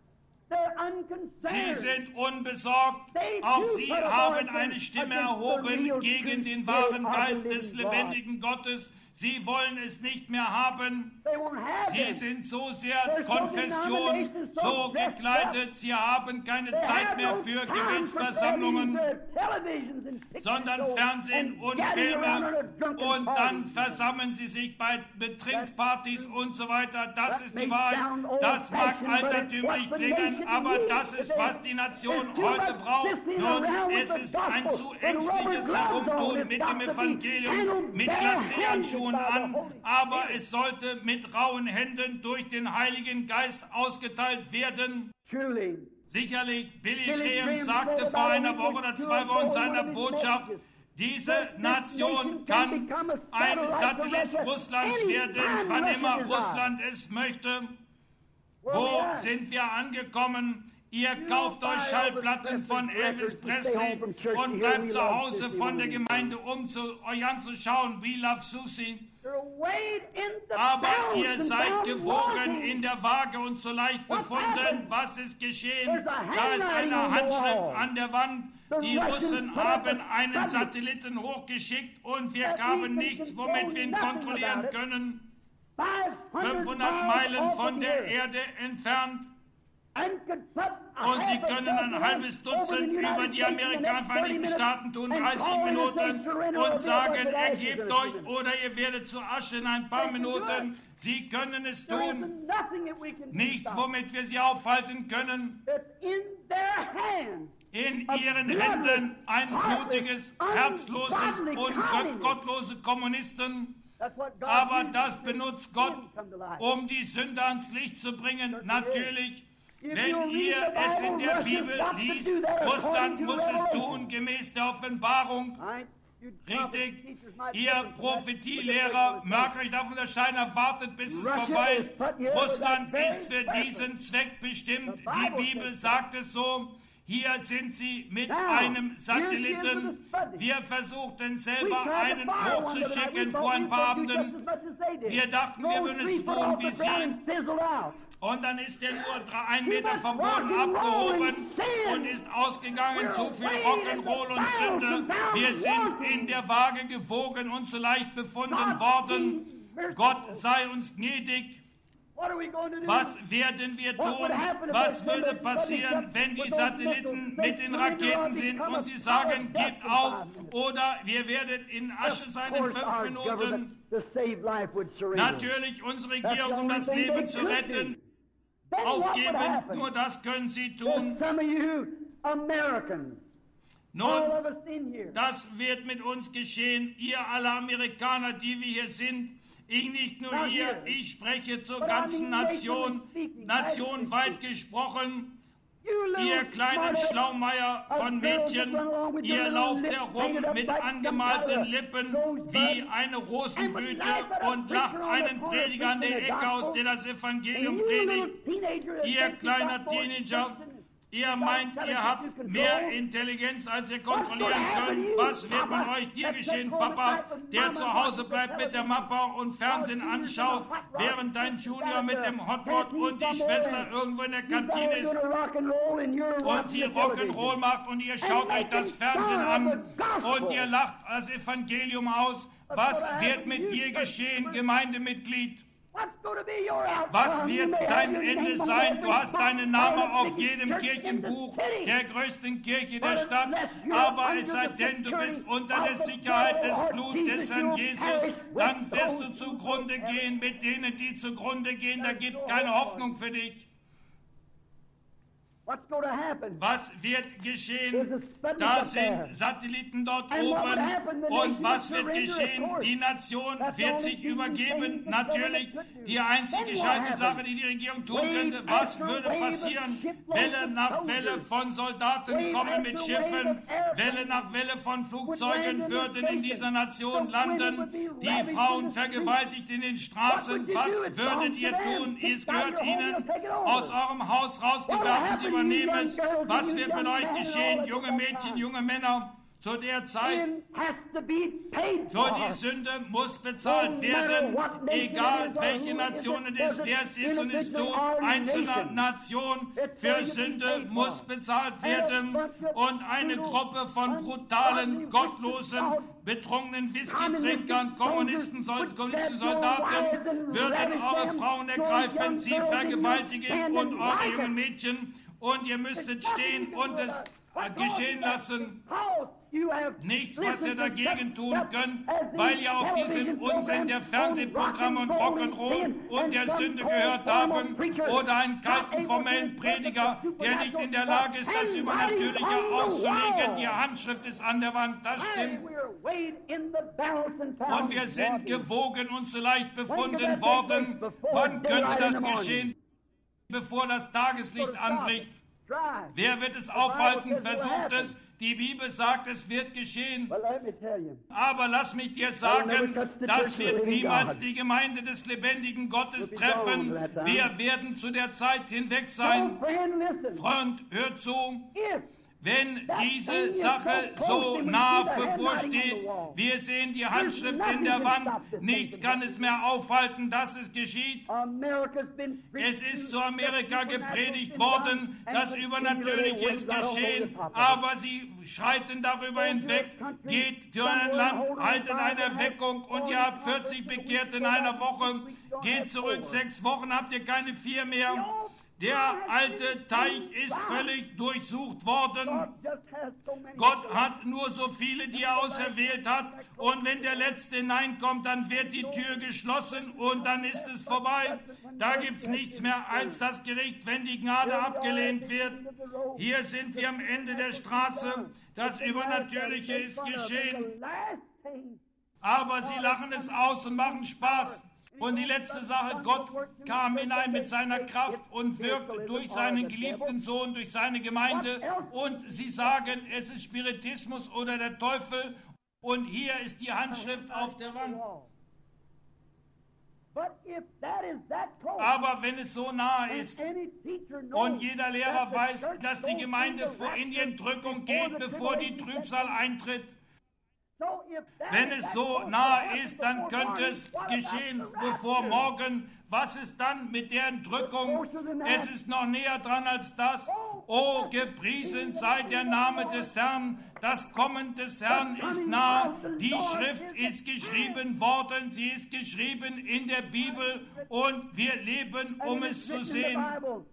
Sie sind unbesorgt, auch sie haben eine Stimme erhoben gegen den wahren Geist des lebendigen Gottes. Sie wollen es nicht mehr haben. Sie sind so sehr Konfession, so gekleidet, sie haben keine Zeit mehr für Gebetsversammlungen, sondern Fernsehen und Filme, und dann versammeln sie sich bei Betrinkpartys und so weiter. Das ist die Wahrheit. Das mag altertümlich klingen, aber das ist, was die Nation heute braucht. Nun, es ist ein zu ängstliches Herumtun mit dem Evangelium, mit Glacé-Handschuhen an, aber es sollte mit rauen Händen durch den Heiligen Geist ausgeteilt werden. Sicherlich, Billy Graham sagte vor einer Woche oder zwei Wochen in seiner Botschaft, Diese Nation kann ein Satellit Russlands werden, wann immer Russland es möchte. Wo sind wir angekommen? Ihr kauft euch Schallplatten von Elvis Presley und bleibt zu Hause von der Gemeinde, um zu, euch anzuschauen, We Love Susie. Aber ihr seid gewogen in der Waage und so leicht befunden. Was ist geschehen? Da ist eine Handschrift an der Wand. Die Russen haben einen Satelliten hochgeschickt und wir haben nichts, womit wir ihn kontrollieren können. fünfhundert Meilen von der Erde entfernt. Und sie können ein halbes Dutzend über die Amerikanischen Vereinigten Staaten tun, dreißig Minuten, und sagen, ergebt euch oder ihr werdet zu Asche in ein paar Minuten. Sie können es tun. Nichts, womit wir sie aufhalten können. In ihren Händen ein blutiges, herzloses und gottlose Kommunisten. Aber das benutzt Gott, um die Sünder ans Licht zu bringen. Natürlich, wenn ihr es in der Bibel liest, Russland muss es tun, gemäß der Offenbarung. Richtig, ihr Prophetielehrer, merkt euch davon, der Scheiner wartet, bis es vorbei ist. Russland ist für diesen Zweck bestimmt. Die Bibel sagt es so. Hier sind sie mit einem Satelliten. Wir versuchten selber einen hochzuschicken vor ein paar Abenden. Wir dachten, wir würden es tun wie sie. Und dann ist er nur einen Meter vom Boden abgehoben und ist ausgegangen. Zu viel Rock'n'Roll und Sünde. Wir sind in der Waage gewogen und so leicht befunden worden. Gott sei uns gnädig. Was werden wir tun? Was würde passieren, wenn die Satelliten mit den Raketen sind und sie sagen, gebt auf, oder wir werden in Asche sein in fünf Minuten? Natürlich unsere Regierung, um das Leben zu retten, aufgeben, nur das können sie tun. Nun, das wird mit uns geschehen, ihr alle Amerikaner, die wir hier sind. Ich nicht nur hier, ich spreche zur ganzen Nation, nationweit gesprochen. Ihr kleinen Schlaumeier von Mädchen, ihr lauft herum mit angemalten Lippen wie eine Rosenblüte und lacht einen Prediger an der Ecke aus, der das Evangelium predigt. Ihr kleiner Teenager, ihr meint, ihr habt mehr Intelligenz, als ihr kontrollieren könnt. Was wird mit euch dir geschehen, Papa, der zu Hause bleibt mit der Mappe und Fernsehen anschaut, während dein Junior mit dem Hotrod und die Schwester irgendwo in der Kantine ist und sie Rock'n'Roll macht und ihr schaut euch das Fernsehen an und ihr lacht das Evangelium aus. Was wird mit dir geschehen, Gemeindemitglied? Was wird dein Ende sein? Du hast deinen Namen auf jedem Kirchenbuch der größten Kirche der Stadt, aber es sei denn, du bist unter der Sicherheit des Bluts des Herrn Jesus, dann wirst du zugrunde gehen mit denen, die zugrunde gehen. Da gibt keine Hoffnung für dich. Was wird geschehen? Da sind Satelliten dort oben. Und was wird geschehen? Die Nation wird sich übergeben. Natürlich die einzige gescheite Sache, die die Regierung tun könnte. Was würde passieren? Welle nach Welle von Soldaten kommen mit Schiffen. Welle nach Welle von Flugzeugen würden in dieser Nation landen. Die Frauen vergewaltigt in den Straßen. Was würdet ihr tun? Es gehört ihnen. Aus eurem Haus rausgeworfen. Sie übernehmen es. Was wird mit euch geschehen, junge Mädchen, junge Männer? Zu der Zeit, für die Sünde muss bezahlt werden, egal welche Nation es ist, wer es ist und es tut, einzelne Nation, für Sünde muss bezahlt werden und eine Gruppe von brutalen, gottlosen, betrunkenen Whisky-Trinkern, Kommunisten, kommunistischen Soldaten würden eure Frauen ergreifen, sie vergewaltigen und eure jungen Mädchen, und ihr müsstet stehen und es geschehen lassen. Nichts, was ihr dagegen tun könnt, weil ihr auf diesen Unsinn der Fernsehprogramme und Rock'n'Roll und der Sünde gehört haben, oder einen kalten, formellen Prediger, der nicht in der Lage ist, das Übernatürliche auszulegen. Die Handschrift ist an der Wand, das stimmt. Und wir sind gewogen und so leicht befunden worden. Wann könnte das geschehen? Bevor das Tageslicht anbricht. Wer wird es aufhalten? Versucht es. Die Bibel sagt, es wird geschehen. But let me tell you, Aber lass mich dir sagen, das wird niemals die Gemeinde des lebendigen Gottes treffen. Wir werden zu der Zeit hinweg sein. oh, friend, listen. Freund, hör zu. If Wenn diese Sache so nah bevorsteht, wir sehen die Handschrift in der Wand, nichts kann es mehr aufhalten, dass es geschieht. America's been Es ist zu Amerika gepredigt worden, das Übernatürliche ist geschehen, aber sie schreiten darüber hinweg, geht zu einem Land, haltet eine Erweckung und ihr habt vierzig bekehrt in einer Woche, geht zurück, sechs Wochen habt ihr keine vier mehr. Der alte Teich ist völlig durchsucht worden. Gott hat nur so viele, die er auserwählt hat. Und wenn der Letzte hineinkommt, dann wird die Tür geschlossen und dann ist es vorbei. Da gibt es nichts mehr als das Gericht, wenn die Gnade abgelehnt wird. Hier sind wir am Ende der Straße. Das Übernatürliche ist geschehen. Aber sie lachen es aus und machen Spaß. Und die letzte Sache, Gott kam hinein mit seiner Kraft und wirkt durch seinen geliebten Sohn, durch seine Gemeinde. Und sie sagen, es ist Spiritismus oder der Teufel. Und hier ist die Handschrift auf der Wand. Aber wenn es so nahe ist und jeder Lehrer weiß, dass die Gemeinde vor in die Entrückung geht, bevor die Trübsal eintritt, wenn es so nahe ist, dann könnte es geschehen, bevor morgen. Was ist dann mit der Entrückung? Es ist noch näher dran als das. Oh, gepriesen sei der Name des Herrn. Das Kommen des Herrn ist nah. Die Schrift ist geschrieben worden. Sie ist geschrieben in der Bibel. Und wir leben, um es zu sehen.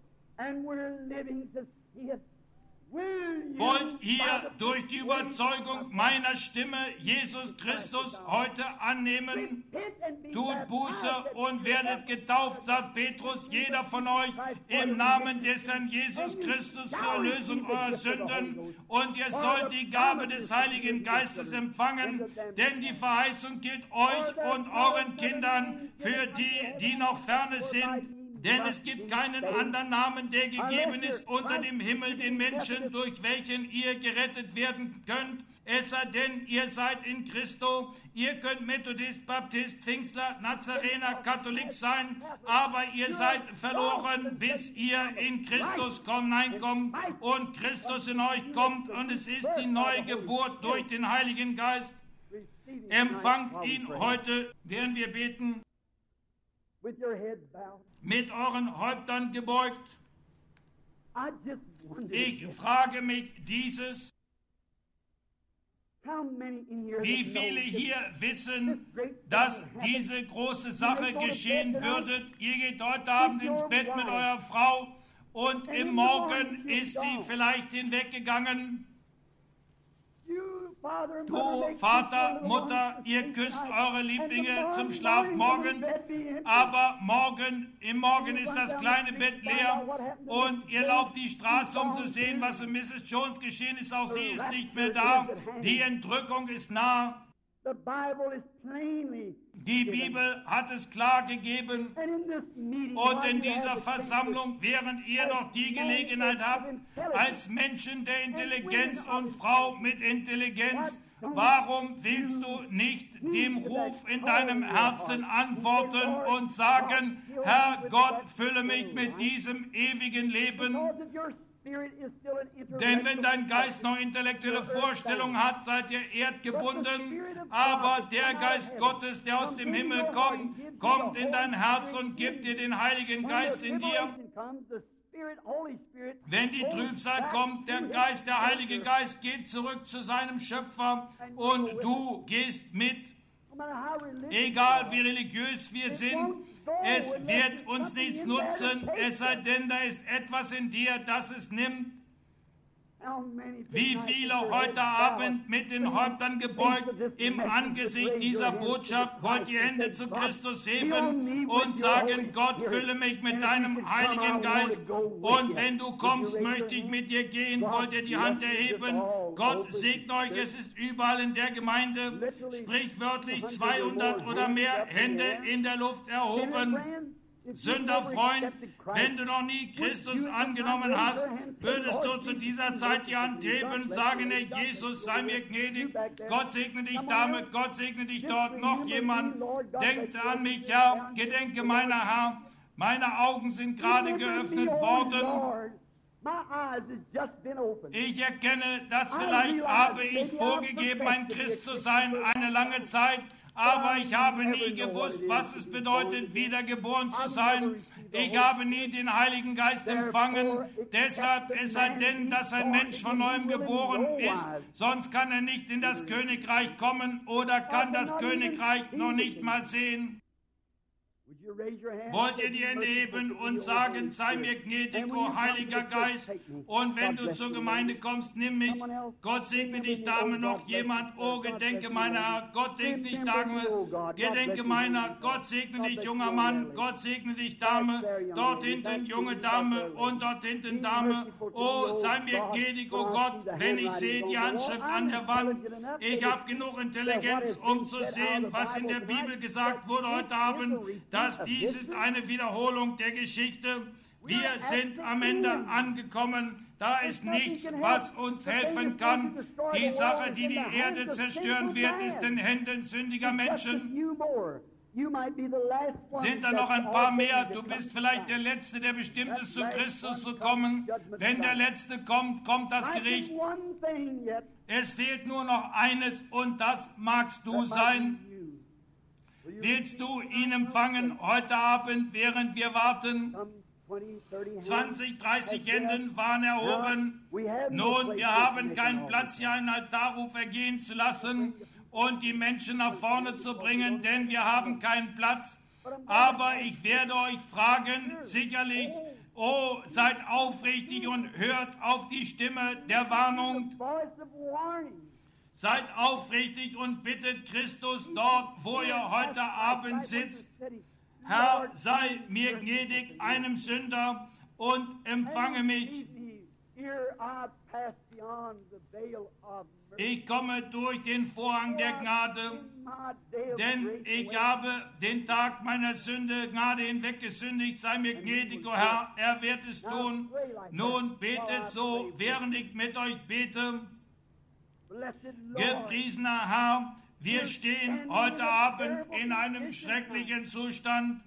Wollt ihr durch die Überzeugung meiner Stimme Jesus Christus heute annehmen? Tut Buße und werdet getauft, sagt Petrus, jeder von euch, im Namen des Herrn Jesus Christus zur Erlösung eurer Sünden. Und ihr sollt die Gabe des Heiligen Geistes empfangen, denn die Verheißung gilt euch und euren Kindern, für die, die noch ferne sind. Denn es gibt keinen anderen Namen, der gegeben ist unter dem Himmel den Menschen, durch welchen ihr gerettet werden könnt. Es sei denn, ihr seid in Christo. Ihr könnt Methodist, Baptist, Pfingstler, Nazarener, Katholik sein, aber ihr seid verloren, bis ihr in Christus hineinkommt und Christus in euch kommt. Und es ist die neue Geburt durch den Heiligen Geist. Empfangt ihn heute, während wir beten. Mit euren Häuptern gebeugt. Ich frage mich dieses, wie viele hier wissen, dass diese große Sache geschehen würde. Ihr geht heute Abend ins Bett mit eurer Frau und im Morgen ist sie vielleicht hinweggegangen. Du, Vater, Mutter, ihr küsst eure Lieblinge zum Schlaf morgens, aber morgen, im Morgen ist das kleine Bett leer und ihr lauft die Straße, um zu sehen, was mit Misses Jones geschehen ist. Auch sie ist nicht mehr da. Die Entrückung ist nah. Die Bibel hat es klar gegeben. Und in dieser Versammlung, während ihr noch die Gelegenheit habt, als Menschen der Intelligenz und Frau mit Intelligenz, warum willst du nicht dem Ruf in deinem Herzen antworten und sagen, Herr Gott, fülle mich mit diesem ewigen Leben? Denn wenn dein Geist noch intellektuelle Vorstellungen hat, seid ihr erdgebunden, aber der Geist Gottes, der aus dem Himmel kommt, kommt in dein Herz und gibt dir den Heiligen Geist in dir. Wenn die Trübsal kommt, der Geist, der Heilige Geist geht zurück zu seinem Schöpfer und du gehst mit. Egal wie religiös wir sind, es wird uns nichts nutzen, es sei denn, da ist etwas in dir, das es nimmt. Wie viele heute Abend mit den Häuptern gebeugt im Angesicht dieser Botschaft wollt ihr Hände zu Christus heben und sagen, Gott, fülle mich mit deinem Heiligen Geist und wenn du kommst, möchte ich mit dir gehen, wollt ihr die Hand erheben. Gott segne euch, es ist überall in der Gemeinde, sprichwörtlich zweihundert oder mehr Hände in der Luft erhoben. Sünderfreund, wenn du noch nie Christus angenommen hast, würdest du zu dieser Zeit die Hand heben und sagen, Herr Jesus, sei mir gnädig, Gott segne dich damit, Gott segne dich dort, noch jemand, denkt an mich, Herr, gedenke meiner Herr, meine Augen sind gerade geöffnet worden. Ich erkenne, dass vielleicht habe ich vorgegeben, ein Christ zu sein, eine lange Zeit, aber ich habe nie gewusst, was es bedeutet, wiedergeboren zu sein. Ich habe nie den Heiligen Geist empfangen. Deshalb, es sei denn, dass ein Mensch von neuem geboren ist, sonst kann er nicht in das Königreich kommen oder kann das Königreich noch nicht mal sehen. Wollt ihr die Hände heben und sagen, sei mir gnädig, o Heiliger Geist, und wenn du zur Gemeinde kommst, nimm mich. Gott segne dich, Dame, noch jemand, oh, gedenke meiner Herr, Gott segne dich, Dame, gedenke meiner, Gott segne dich, junger Mann, Gott segne dich, Dame, dort hinten, junge Dame, und dort hinten, Dame, oh, sei mir gnädig, oh Gott, wenn ich sehe die Handschrift an der Wand, ich habe genug Intelligenz, um zu sehen, was in der Bibel gesagt wurde heute Abend, dass dies ist eine Wiederholung der Geschichte. Wir sind am Ende angekommen. Da ist nichts, was uns helfen kann. Die Sache, die die Erde zerstören wird, ist in Händen sündiger Menschen. Sind da noch ein paar mehr? Du bist vielleicht der Letzte, der bestimmt ist, zu Christus zu kommen. Wenn der Letzte kommt, kommt das Gericht. Es fehlt nur noch eines, und das magst du sein. Willst du ihn empfangen heute Abend, während wir warten? zwanzig, dreißig Händen waren erhoben. Nun, wir haben keinen Platz, hier einen Altarruf ergehen zu lassen und die Menschen nach vorne zu bringen, denn wir haben keinen Platz. Aber ich werde euch fragen, sicherlich, oh, seid aufrichtig und hört auf die Stimme der Warnung. Seid aufrichtig und bittet Christus dort, wo ihr heute Abend sitzt. Herr, sei mir gnädig, einem Sünder, und empfange mich. Ich komme durch den Vorhang der Gnade, denn ich habe den Tag meiner Sünde Gnade hinweg gesündigt. Sei mir gnädig, o Herr, er wird es tun. Nun betet so, während ich mit euch bete. Gepriesener Herr, wir stehen heute Abend in einem schrecklichen Zustand,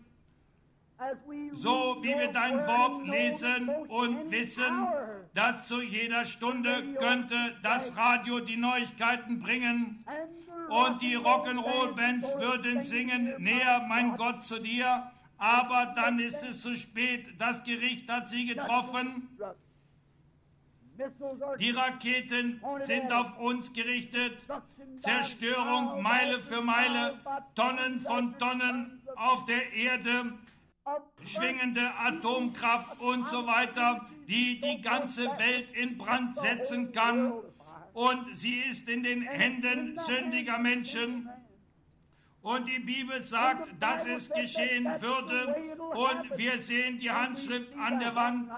so wie wir dein Wort lesen und wissen, dass zu jeder Stunde könnte das Radio die Neuigkeiten bringen und die Rock'n'Roll-Bands würden singen, näher, mein Gott, zu dir, aber dann ist es zu spät, das Gericht hat sie getroffen. Die Raketen sind auf uns gerichtet, Zerstörung Meile für Meile, Tonnen von Tonnen auf der Erde, schwingende Atomkraft und so weiter, die die ganze Welt in Brand setzen kann. Und sie ist in den Händen sündiger Menschen. Und die Bibel sagt, dass es geschehen würde. Und wir sehen die Handschrift an der Wand.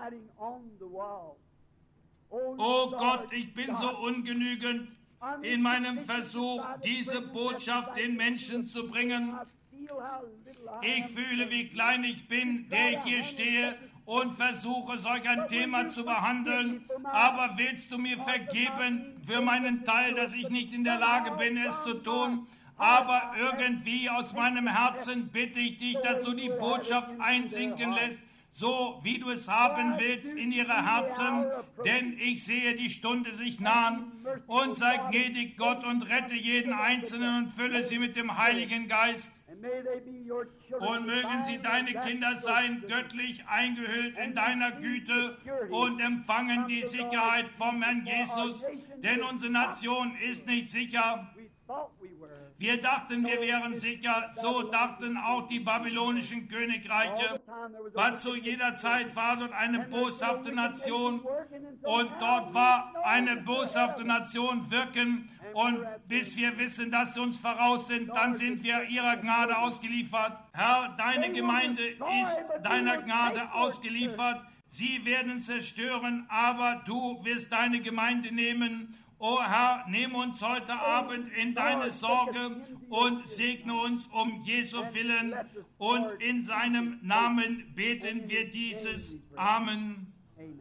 Oh Gott, ich bin so ungenügend in meinem Versuch, diese Botschaft den Menschen zu bringen. Ich fühle, wie klein ich bin, der ich hier stehe und versuche, solch ein Thema zu behandeln. Aber willst du mir vergeben für meinen Teil, dass ich nicht in der Lage bin, es zu tun? Aber irgendwie aus meinem Herzen bitte ich dich, dass du die Botschaft einsinken lässt, so wie du es haben willst in ihre Herzen, denn ich sehe die Stunde sich nahen. Und sei gnädig, Gott, und rette jeden Einzelnen und fülle sie mit dem Heiligen Geist. Und mögen sie deine Kinder sein, göttlich eingehüllt in deiner Güte, und empfangen die Sicherheit vom Herrn Jesus, denn unsere Nation ist nicht sicher. Wir dachten, wir wären sicher, so dachten auch die babylonischen Königreiche. Aber zu jeder Zeit war dort eine boshafte Nation, und dort war eine boshafte Nation wirken, und bis wir wissen, dass sie uns voraus sind, dann sind wir ihrer Gnade ausgeliefert. Herr, deine Gemeinde ist deiner Gnade ausgeliefert. Sie werden zerstören, aber du wirst deine Gemeinde nehmen O Herr, nimm uns heute Abend in deine Sorge und segne uns um Jesu Willen. Und in seinem Namen beten wir dieses. Amen. Amen.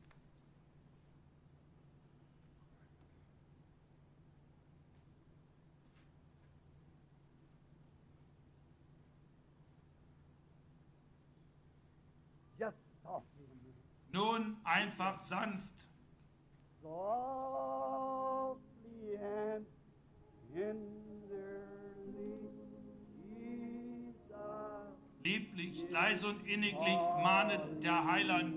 Just softly a minute. Nun einfach sanft. Softly and tenderly, Jesus. Lieblich, leise und inniglich mahnet der Heiland.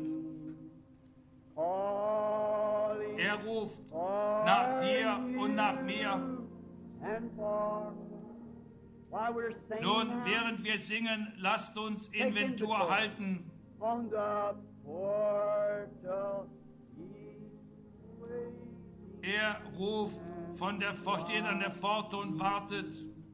Calling Er ruft nach dir und nach mir. and for while we're singing Nun, now, während wir singen, lasst uns Inventur halten. on the portal he's waiting. Er ruft von der, steht an der Pforte und wartet.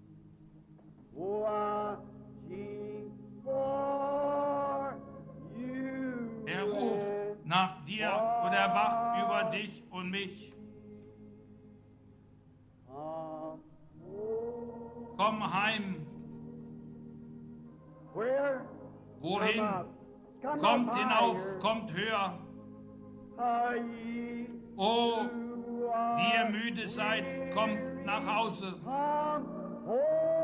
Watching for you. Er ruft nach dir und er wacht über dich und mich. Come Komm heim. where? Wohin? Come up. Come Kommt up hinauf, higher. kommt höher. Are ye O, who die ihr are müde seid, kommt nach Hause. come home?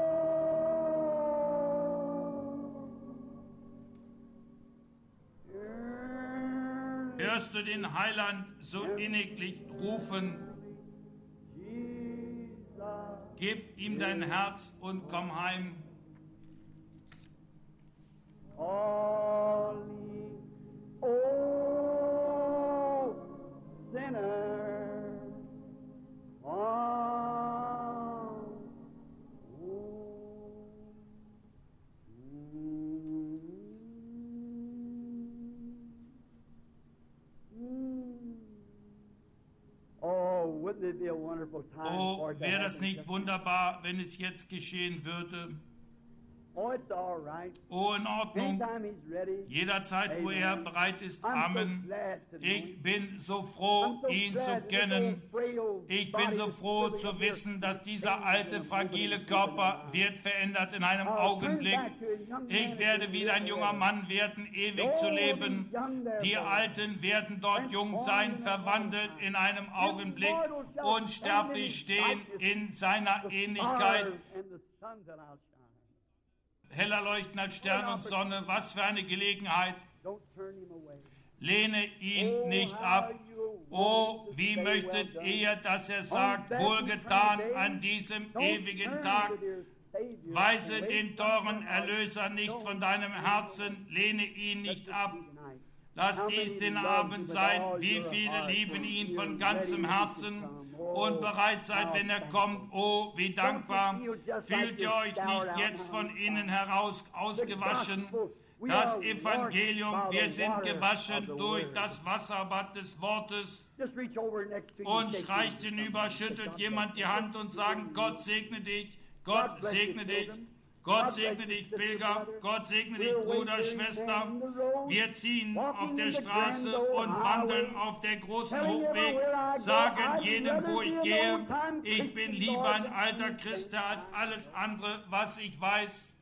Hörst du den Heiland so inniglich rufen? Jesus, Gib ihm dein Herz und komm heim. calling, oh sinner, come home. Oh, wouldn't it be a wonderful time Oh, for it to wäre das happen? nicht wunderbar, wenn es jetzt geschehen würde? Oh, it's all right. Oh, in Ordnung. Anytime he's ready. Jederzeit, wo er bereit ist. I'm so Amen. glad to know him. Ich bin so I'm froh, so ihn zu glad that this kennen. old frail Ich bin body so is froh really zu up wissen, here. dass dieser alte, fragile Körper wird verändert in einem I'll Augenblick. turn back to a young man Ich werde again. wie ein junger Mann werden, ewig zu leben. Die Alten werden dort jung sein, verwandelt in einem Augenblick, unsterblich stehen in seiner Ähnlichkeit. And the sun shall outshine. Heller leuchten als Stern und Sonne. Was für eine Gelegenheit. Don't turn him away. Lehne ihn nicht ab. Oh, wie möchtet ihr, dass er sagt, wohlgetan an diesem ewigen Tag. Weise den teuren Erlöser nicht von deinem Herzen, lehne ihn nicht ab. Lass dies den Abend sein, wie viele lieben ihn von ganzem Herzen und bereit seid, wenn er kommt. Oh, wie dankbar. Fühlt ihr euch nicht jetzt von innen heraus ausgewaschen? Das Evangelium, wir sind gewaschen durch das Wasserbad des Wortes. Und reicht hinüber, schüttelt jemand die Hand und sagt, Gott segne dich, Gott segne dich. Gott segne dich, Pilger. Gott segne dich, Bruder, Schwester. Wir ziehen auf der Straße und wandeln auf der großen Hochweg, sagen jedem, wo ich gehe, ich bin lieber ein alter Christ als alles andere, was ich weiß.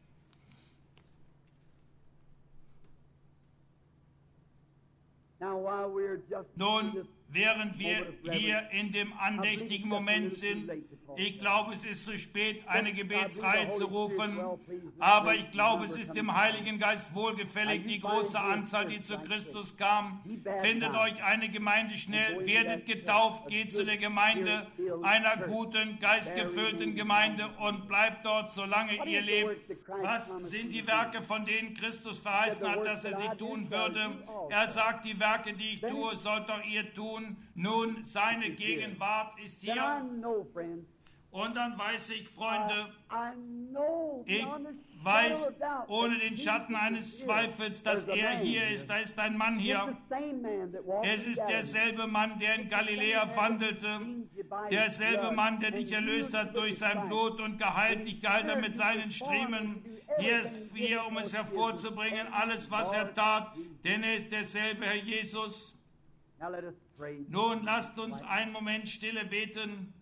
Nun, während wir hier in dem andächtigen Moment sind, ich glaube, es ist zu spät, eine Gebetsreihe zu rufen, aber ich glaube, es ist dem Heiligen Geist wohlgefällig, die große Anzahl, die zu Christus kam. Findet euch eine Gemeinde schnell, werdet getauft, geht zu der Gemeinde, einer guten, geistgefüllten Gemeinde und bleibt dort, solange ihr lebt. Was sind die Werke, von denen Christus verheißen hat, dass er sie tun würde? Er sagt, die Werke, die ich tue, sollt auch ihr tun. Nun, seine Gegenwart ist hier. Und dann weiß ich, Freunde, ich weiß ohne den Schatten eines Zweifels, dass er hier ist. Da ist ein Mann hier. Es ist derselbe Mann, der in Galiläa wandelte. Derselbe Mann, der dich erlöst hat durch sein Blut und geheilt dich geheilt hat mit seinen Striemen. Hier ist hier, um es hervorzubringen, alles, was er tat. Denn er ist derselbe Herr Jesus. Nun lasst uns einen Moment stille beten.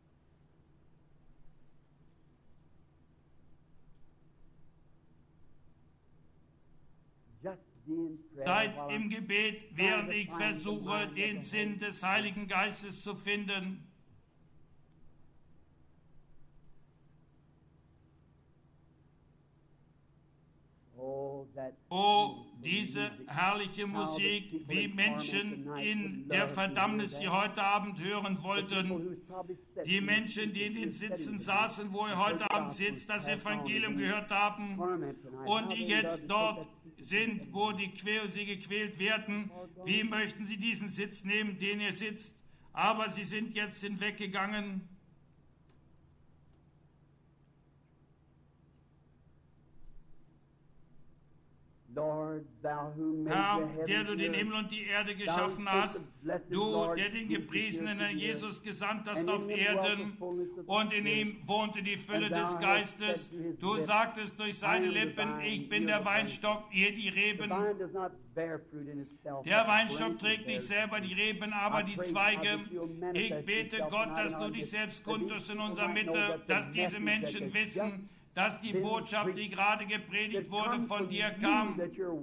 Seid im Gebet, während ich versuche, den Sinn des Heiligen Geistes zu finden. Oh, diese herrliche Musik, wie Menschen in der Verdammnis sie heute Abend hören wollten. Die Menschen, die in den Sitzen saßen, wo ihr heute Abend sitzt, das Evangelium gehört haben und die jetzt dort sind, wo die Quäl, sie gequält werden. Wie möchten sie diesen Sitz nehmen, den ihr sitzt? Aber sie sind jetzt hinweggegangen. Herr, der du den Himmel und die Erde geschaffen hast, du, der den gepriesenen Herrn Jesus gesandt hast auf Erden und in ihm wohnte die Fülle des Geistes. Du sagtest durch seine Lippen, ich bin der Weinstock, ihr die Reben. Der Weinstock trägt nicht selber die Reben, aber die Zweige. Ich bete Gott, dass du dich selbst kundtust in unserer Mitte, dass diese Menschen wissen, dass die Botschaft, die gerade gepredigt wurde, von dir kam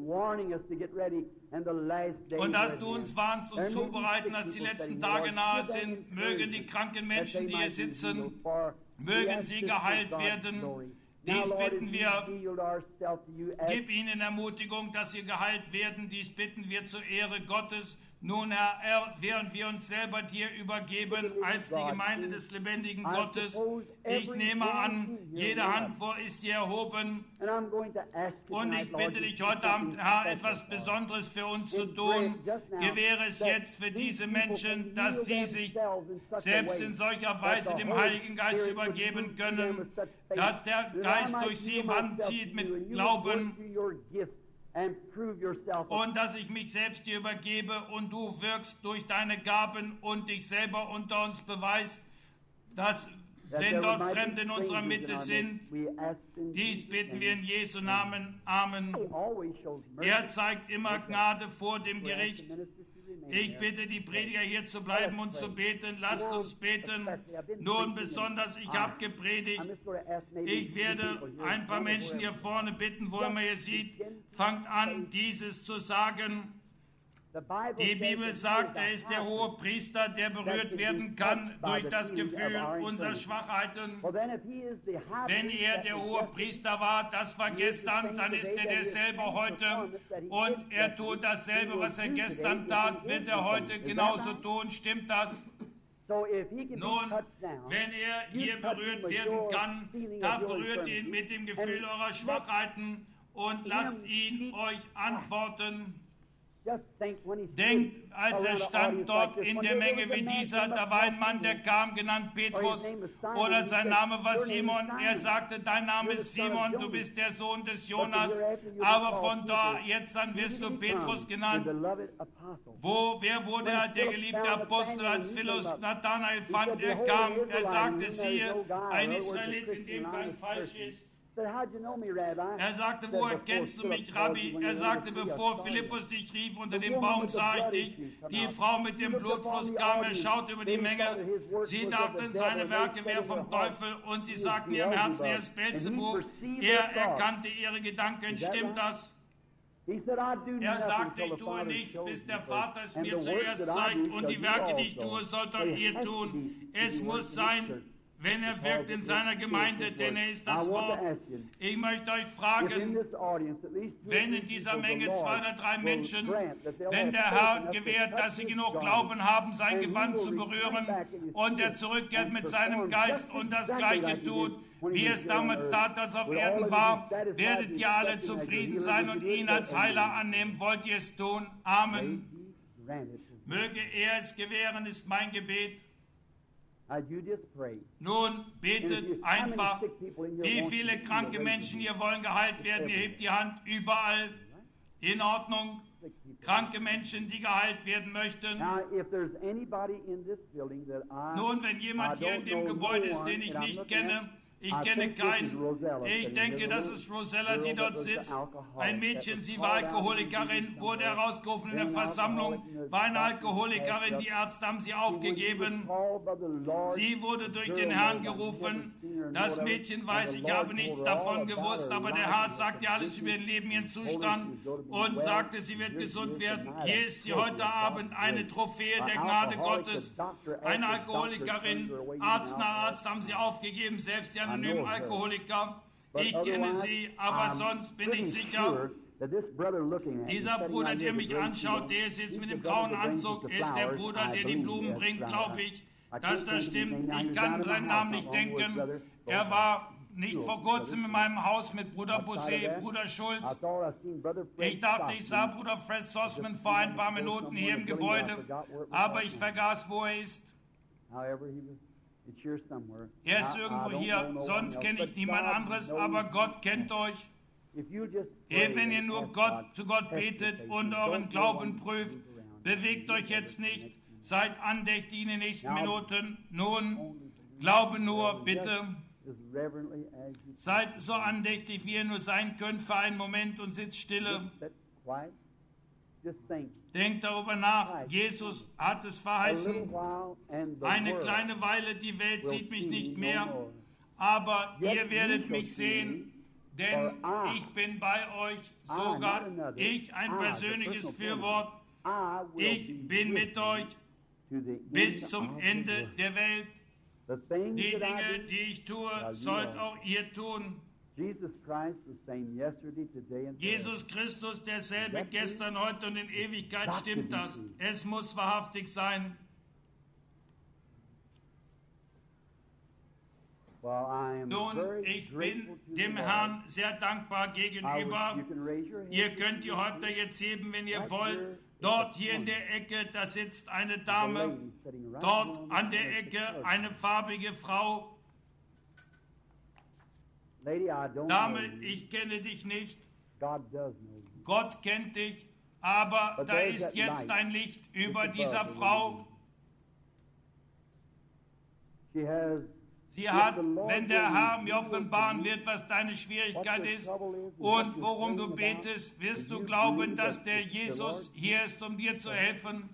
und dass du uns warnst und zubereiten, dass die letzten Tage nahe sind. Mögen die kranken Menschen, die hier sitzen, mögen sie geheilt werden. Dies bitten wir. Gib ihnen Ermutigung, dass sie geheilt werden. Dies bitten wir zur Ehre Gottes. Nun, Herr, während wir uns selber dir übergeben als die Gemeinde des lebendigen Gottes, ich nehme an, jede Hand ist dir erhoben und ich bitte dich heute Abend, Herr, etwas Besonderes für uns zu tun. Gewähre es jetzt für diese Menschen, dass sie sich selbst in solcher Weise dem Heiligen Geist übergeben können, dass der Geist durch sie anzieht mit Glauben. Und dass ich mich selbst dir übergebe und du wirkst durch deine Gaben und dich selber unter uns beweist, dass, wenn dort Fremde in unserer Mitte sind, dies bitten wir in Jesu Namen. Amen. Er zeigt immer Gnade vor dem Gericht. Ich bitte die Prediger hier zu bleiben und zu beten. Lasst uns beten. Nun besonders, ich habe gepredigt. Ich werde ein paar Menschen hier vorne bitten, wo immer ihr seht, fangt an, dieses zu sagen. Die Bibel sagt, er ist der hohe Priester, der berührt werden kann durch das Gefühl unserer Schwachheiten. Wenn er der hohe Priester war, das war gestern, dann ist er derselbe heute und er tut dasselbe, was er gestern tat, wird er heute genauso tun. Stimmt das? Nun, wenn er hier berührt werden kann, dann berührt ihn mit dem Gefühl eurer Schwachheiten und lasst ihn euch antworten. Denkt, als er stand dort in der Menge wie dieser, da war ein Mann, der kam, genannt Petrus, oder sein Name war Simon. Er sagte, dein Name ist Simon, du bist der Sohn des Jonas, aber von da jetzt an wirst du Petrus genannt. Wo, wer wurde der geliebte Apostel, als Philos Nathanael fand? Er kam, er sagte, siehe, ein Israelit, in dem kein Falsch ist. Er sagte, woher kennst du mich, Rabbi? Er sagte, bevor Philippus dich rief, unter dem Baum sah ich dich. Die Frau mit dem Blutfluss kam, er schaute über die Menge. Sie dachten, seine Werke wären vom Teufel und sie sagten ihrem Herzen, er ist Beelzebub. Er erkannte ihre Gedanken. Stimmt das? Er sagte, ich tue nichts, bis der Vater es mir zuerst zeigt und die Werke, die ich tue, sollt auch ihr tun. Es muss sein, wenn er wirkt in seiner Gemeinde, denn er ist das Wort. Ich möchte euch fragen, wenn in dieser Menge zwei oder drei Menschen, wenn der Herr gewährt, dass sie genug Glauben haben, sein Gewand zu berühren und er zurückkehrt mit seinem Geist und das Gleiche tut, wie es damals tat, als auf Erden war, werdet ihr alle zufrieden sein und ihn als Heiler annehmen. Wollt ihr es tun? Amen. Möge er es gewähren, ist mein Gebet. Nun betet einfach, wie viele kranke Menschen hier wollen geheilt werden. Ihr hebt die Hand überall. In Ordnung. Kranke Menschen, die geheilt werden möchten. Nun, wenn jemand hier in dem Gebäude ist, den ich nicht kenne, Ich kenne keinen. Ich denke, das ist Rosella, die dort sitzt. Ein Mädchen, sie war Alkoholikerin, wurde herausgerufen in der Versammlung, war eine Alkoholikerin, die Ärzte haben sie aufgegeben. Sie wurde durch den Herrn gerufen. Das Mädchen weiß, ich habe nichts davon gewusst, aber der Herr sagt ihr alles über ihr Leben, ihren Zustand und sagte, sie wird gesund werden. Hier ist sie heute Abend, eine Trophäe der Gnade Gottes. Eine Alkoholikerin, Arzt nach Arzt haben sie aufgegeben, selbst die anonymen Alkoholiker. Ich kenne sie, aber sonst bin ich sicher, dieser Bruder, der mich anschaut, der ist jetzt mit dem grauen Anzug, ist der Bruder, der die Blumen bringt, glaube ich, dass das stimmt. Ich kann seinen Namen nicht denken. Er war nicht vor kurzem in meinem Haus mit Bruder Bosé, Bruder Schulz. Ich dachte, ich sah Bruder Fred Sossman vor ein paar Minuten hier im Gebäude, aber ich vergaß, wo er ist. Er ist irgendwo hier, sonst kenne ich niemand anderes, aber Gott kennt euch. Wenn ihr nur Gott zu Gott betet und euren Glauben prüft, bewegt euch jetzt nicht, seid andächtig in den nächsten Minuten. Nun, glaube nur, bitte. Seid so andächtig, wie ihr nur sein könnt für einen Moment und sitzt stille. Denkt darüber nach. Jesus hat es verheißen. Eine kleine Weile, die Welt sieht mich nicht mehr, aber ihr werdet mich sehen, denn ich bin bei euch, sogar ich, ein persönliches Fürwort. Ich bin mit euch bis zum Ende der Welt. Die Dinge, die ich tue, sollt auch ihr tun. Jesus Christus, derselbe gestern, heute und in Ewigkeit, stimmt das. Es muss wahrhaftig sein. Nun, ich bin dem Herrn sehr dankbar gegenüber. Ihr könnt die Häupter jetzt heben, wenn ihr wollt. Dort hier in der Ecke, da sitzt eine Dame. Dort an der Ecke eine farbige Frau. Dame, ich kenne dich nicht. Gott kennt dich. Aber da ist jetzt ein Licht über dieser Frau. Sie hat, wenn der Herr mir offenbaren wird, was deine Schwierigkeit ist und worum du betest, wirst du glauben, dass der Jesus hier ist, um dir zu helfen.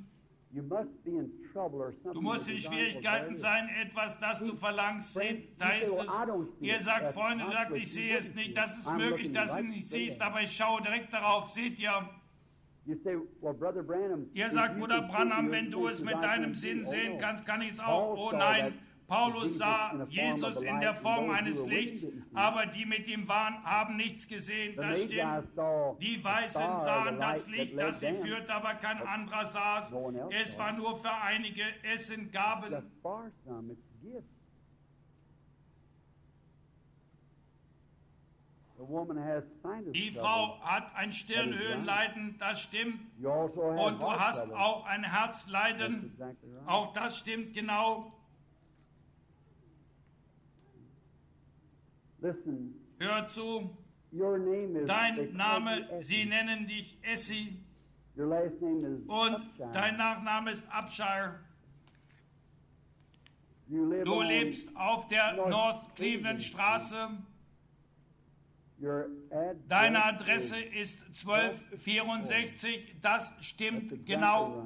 Du musst in Schwierigkeiten sein, etwas, das du verlangst. Seht, da ist es. Ihr sagt, Freunde, sagt, ich sehe es nicht. Das ist möglich, dass du nicht siehst, aber ich schaue direkt darauf. Seht ihr? Ihr sagt, Bruder Branham, wenn du es mit deinem Sinn sehen kannst, kann ich es auch. Oh nein. Paulus sah Jesus in der Form eines Lichts, aber die mit ihm waren, haben nichts gesehen. Das stimmt. Die Weißen sahen das Licht, das sie führte, aber kein anderer sah es. Es war nur für einige. Es sind Gaben. Die Frau hat ein Stirnhöhlenleiden, das stimmt. Und du hast auch ein Herzleiden. Auch das stimmt genau. Hör zu, dein Name, sie nennen dich Essie und dein Nachname ist Upshire. Du lebst auf der North Cleveland Straße. Deine Adresse ist zwölf vierundsechzig, das stimmt genau.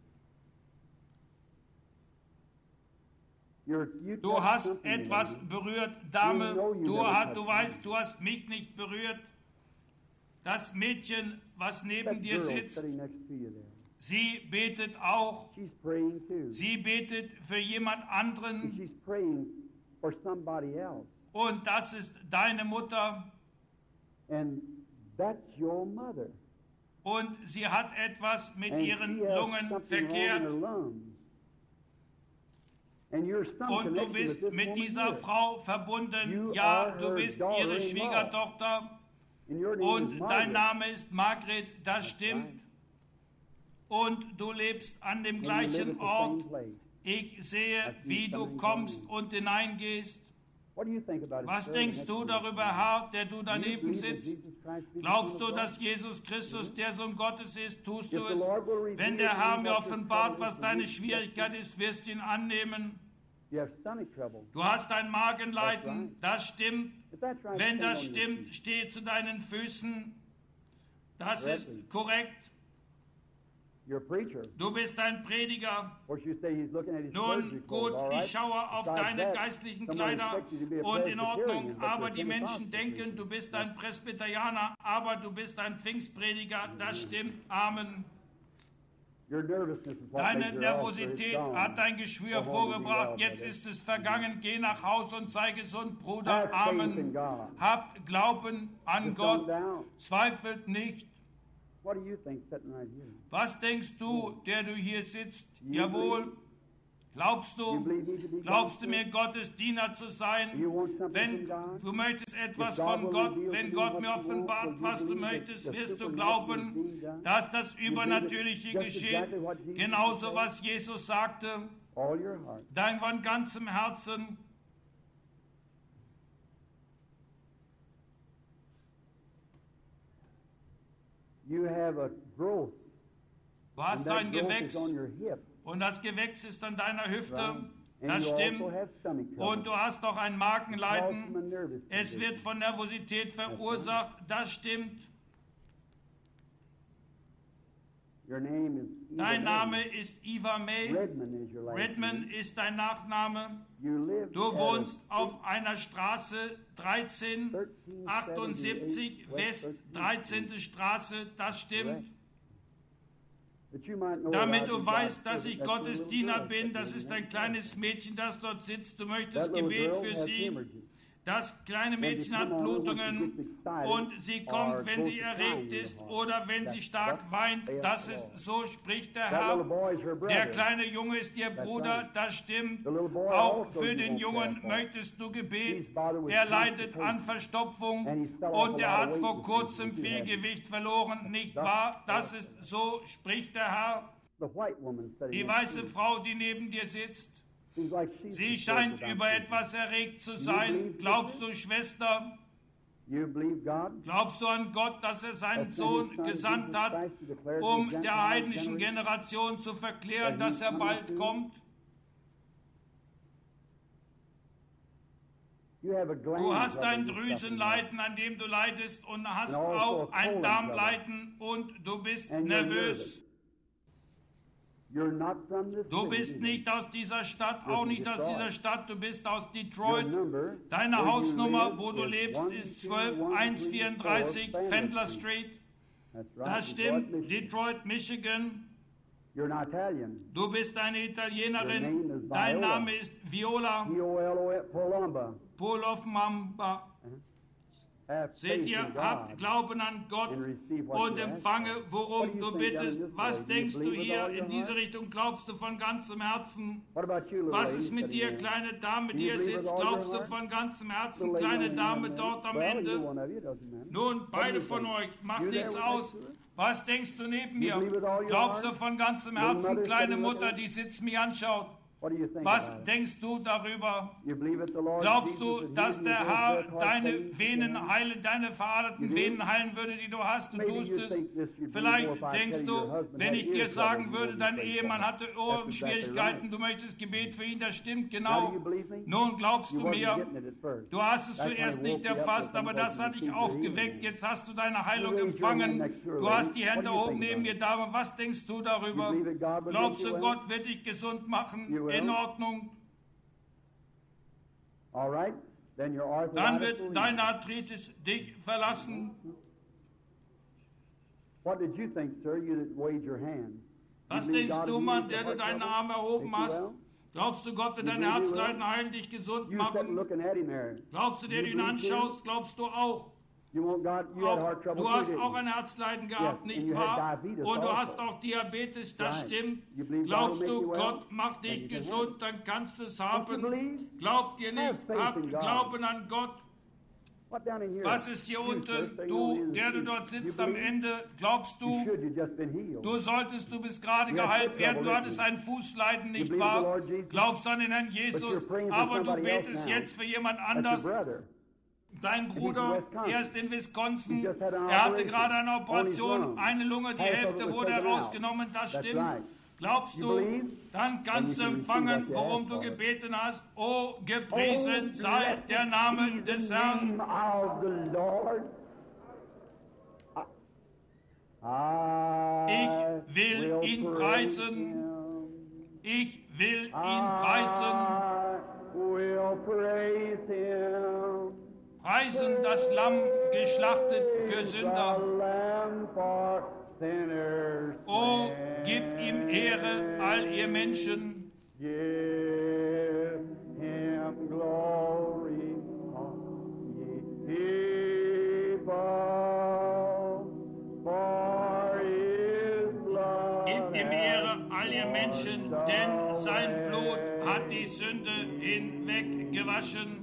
Du hast etwas berührt, Dame. Du, hast, du weißt, du hast mich nicht berührt. Das Mädchen, was neben dir sitzt, sie betet auch. Sie betet für jemand anderen. Und das ist deine Mutter. Und sie hat etwas mit ihren Lungen verkehrt. Und du bist mit dieser Frau verbunden. Ja, du bist ihre Schwiegertochter. Und dein Name ist Margret, das stimmt. Und du lebst an dem gleichen Ort. Ich sehe, wie du kommst und hineingehst. Was denkst du darüber, Herr, der du daneben sitzt? Glaubst du, dass Jesus Christus der Sohn Gottes ist? Tust du es? Wenn der Herr mir offenbart, was deine Schwierigkeit ist, wirst du ihn annehmen. You have stomach trouble. Du hast ein Magenleiden, das stimmt. If that's right, Wenn stand das on your stimmt, feet. steh zu deinen Füßen. Das ist korrekt. You're a preacher. Du bist ein Prediger. Of course, you say he's looking at his Nun clergy clothes, gut, all right? ich schaue auf Besides deine that, geistlichen somebody Kleider expects you to be a und in Presbyterian, Ordnung, but aber you're die Menschen Pentecostal denken, preacher. du bist ein Presbyterianer, aber du bist ein Pfingstprediger. Das stimmt. Amen. Your nervousness is what Deine made your ulcer. It's Nervosität gone. hat dein Geschwür Go home and be vorgebracht. well, Jetzt brother. ist es vergangen. Geh nach Hause und sei gesund, Have Bruder. faith in Amen. God. Habt Glauben an Just Gott. don't doubt. Zweifelt nicht. What do you think sitting right here? Was denkst du, der du hier sitzt? Jawohl. Glaubst You du? believe me to be Glaubst du God's mir, Gottes Diener zu sein? You want something Wenn from God? du möchtest etwas If God von will Gott, reveal wenn to you Gott what mir you want, will offenbart, you was du believe that möchtest, the wirst du supernatural is glauben, being done? dass das You believe Übernatürliche it just geschieht. exactly what Jesus Genauso said? was Jesus sagte. All your heart. Dein von ganzem Herzen. You have a growth. Du And hast that ein growth Gewächs is on your hip. und das Gewächs ist an deiner Hüfte. Right? And Das you stimmt. also have stomach trouble. Und du hast doch ein Caused from a Magenleiden. nervous Es condition. wird von Nervosität verursacht. Das stimmt. Your name is Eva Dein May. Name ist Eva May. Redmond is your last Redmond name. ist dein Nachname. You live Du at wohnst a auf einer Straße dreizehn achtundsiebzig West dreizehnte Straße. Das stimmt. that you might know Damit that I du am weißt, God's dass ich servant. That's Gottes your little Diener girl bin. Das sitting ist in ein that kleines Mädchen, das dort sitzt. Du chair. möchtest That little Gebet girl für has sie. hemorrhages. Das kleine When Mädchen they hat come on, when she Blutungen gets excited und sie or kommt, wenn goes sie to erregt crying ist real hard. oder wenn sie That's- stark that's weint. saith Das the ist, Lord. so spricht der That little Herr. boy is her brother. Der kleine Junge ist ihr That's Bruder, right. das stimmt. The little boy Auch also für you den won't Jungen care for. möchtest du Gebet. He's bothered with Er leidet constipation. an Verstopfung And he's fell off und a er lot hat of vor weight kurzem since he viel had it. Gewicht verloren, nicht Das- wahr? Das ist, so spricht der Herr. The white woman sitting Die next weiße to you. Frau, die neben dir sitzt, Seems like she's sie disturbed scheint about über something. etwas erregt zu You sein. believe Glaubst this? du, Schwester? You believe God? Glaubst du an Gott, dass er seinen Has sent Sohn his son gesandt Jesus hat, Christ to declare to um the Gentile der heidnischen generation Generation zu verklären, that dass he er cometh bald soon? kommt? You have a gland Du hast trouble ein you're suffering Drüsenleiden, an dem du leidest, und hast And also auch a ein colon Darmleiden und du bist And you're nervös. nervous. You're not from this Du city, bist either. nicht aus dieser Stadt, You're auch from nicht aus Detroit. dieser Stadt, du bist aus Your Detroit. number, Deine where you Hausnummer, live, wo du is lebst, one ist two zwölf one eins three vierunddreißig four Fendler Street. That's right, Das Detroit, stimmt, Michigan. Detroit, Michigan. You're an Italian. Du bist eine Your name Italienerin. is Dein Viola. Name ist Viola P O L O F, Polamba. Polof Mamba. Have Seht faith ihr, in habt God Glauben an Gott and receive what und you ask empfange, for. What worum do you du think down bittest. in this Was way? Do you denkst du believe with hier all your in diese heart? Richtung? Glaubst du von ganzem Herzen? What about you, little Was lady ist mit sitting dir, there? kleine Dame, Do die you hier believe with sitzt? all your Glaubst du heart? von ganzem Little Herzen, lady kleine on the Dame other dort am end. Well, Ende? either one of you, doesn't matter. Nun, What do beide you von think? euch, macht You there nichts with aus. next to her? Was denkst du neben You mir? believe with all your Glaubst du heart? von ganzem Your Herzen, mother kleine sitting Mutter, looking at die sitzt mich anschaut? What do you think Was about it? denkst du darüber? You believe that the Lord Glaubst Jesus du, is dass healing der your Herr dead heart deine pains Venen again? heilen, deine veraderten You do? Venen heilen würde, die du hast? Du Maybe tust you es. think this should be Vielleicht more if I denkst tell du, you your husband wenn had ich dir ear sagen trouble, würde, you dein wouldn't pray Ehemann for hatte him. Ohrenschwierigkeiten, That's du möchtest Gebet für ihn, das stimmt Now, genau. do you believe me? Nun glaubst You du wasn't mir, getting it at first. du hast es That's when zuerst I nicht woke you up erfasst, with aber some das hat folks dich who received aufgeweckt. healing. Jetzt hast du deine Heilung You raise your hand empfangen. next to her, Du hast lady. die What Hände do you oben think neben about mir, Dame. Was denkst du darüber? You believe that God will Glaubst make du, you well? Gott wird dich gesund machen? You will. In Ordnung. All right? Then your Dann arthritis will wird leave. deine Arthritis dich verlassen. What did you think, sir, you that waved your hand? Was You believe denkst God du, will Mann, heal der your du heart deinen trouble? Arm erhoben Make you hast? well? Glaubst du, Gott wird You dein believe you Herzleiden will? heilen, dich gesund You sitting machen? looking at him there. Glaubst du, der You du ihn believe too? anschaust, glaubst du auch? You want God, you had heart Auch trouble du too, hast didn't auch you? ein Herzleiden gehabt, and nicht you had wahr? diabetes Und du also. hast auch Diabetes, das Right. stimmt. You believe God Glaubst will make du, you well? Gott macht Then dich you can have gesund, dann kannst du es Don't you haben. believe? Glaubt ihr nicht, Have faith habt in God. Glauben an Gott. What down in here? Was ist hier You, sir, unten? staying Du, on der du his dort feet. sitzt You am believe? Ende, glaubst You du, should, you just been healed. du solltest, du bist gerade You have geheilt foot werden, du trouble, hattest didn't ein Fußleiden, nicht believe the wahr? Lord Jesus? Glaubst an den Herrn But Jesus, you're praying for aber du somebody else betest now. jetzt für jemand That's your anders. brother. Dein in Bruder, Wisconsin. er ist in Wisconsin, He just had an er hatte operation gerade eine on his Operation, lung. eine Lunge, die Half of it Hälfte was wurde taken herausgenommen, das That's stimmt. right. Glaubst du? Dann kannst du empfangen, worum du gebeten hast. O, gepriesen sei der Name des Herrn. Ich will ihn preisen. Ich will ihn preisen. Preisen das Lamm, geschlachtet für Sünder. O, gib ihm Ehre, all ihr Menschen. Gebt ihm Ehre, all ihr Menschen, denn sein Blut hat die Sünde hinweggewaschen.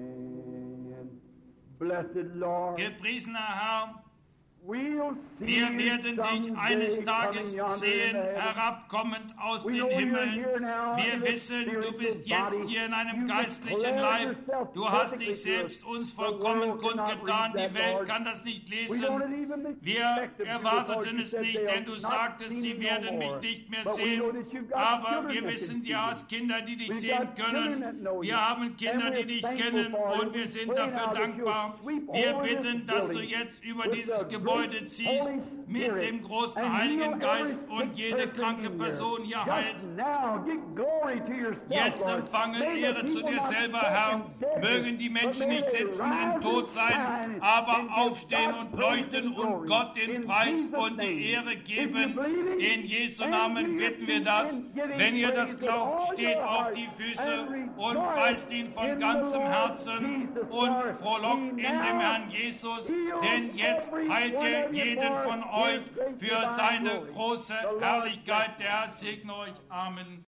Gepriesener Herr, wir werden dich eines Tages sehen, herabkommend aus den Himmeln. Wir wissen, du bist jetzt hier in einem geistlichen Leib. Du hast dich selbst uns vollkommen kundgetan. Die Welt kann das nicht lesen. Wir erwarteten es nicht, denn du sagtest, sie werden mich nicht mehr sehen. Aber wir wissen, du hast Kinder, die dich sehen können. Wir haben Kinder, die dich kennen, und wir sind dafür dankbar. Wir bitten, dass du jetzt über dieses Gebäude ziehst, mit dem großen Heiligen Geist und jede kranke Person hier heilst. Jetzt empfange Ehre zu dir selber, Herr. Mögen die Menschen nicht sitzen im Tod sein, aber aufstehen und leuchten und Gott den Preis und die Ehre geben. In Jesu Namen bitten wir das. Wenn ihr das glaubt, steht auf die Füße und preist ihn von ganzem Herzen und frohlockt in dem Herrn Jesus, denn jetzt heilt er jeden von euch für seine große Herrlichkeit. Der Herr segne euch. Amen.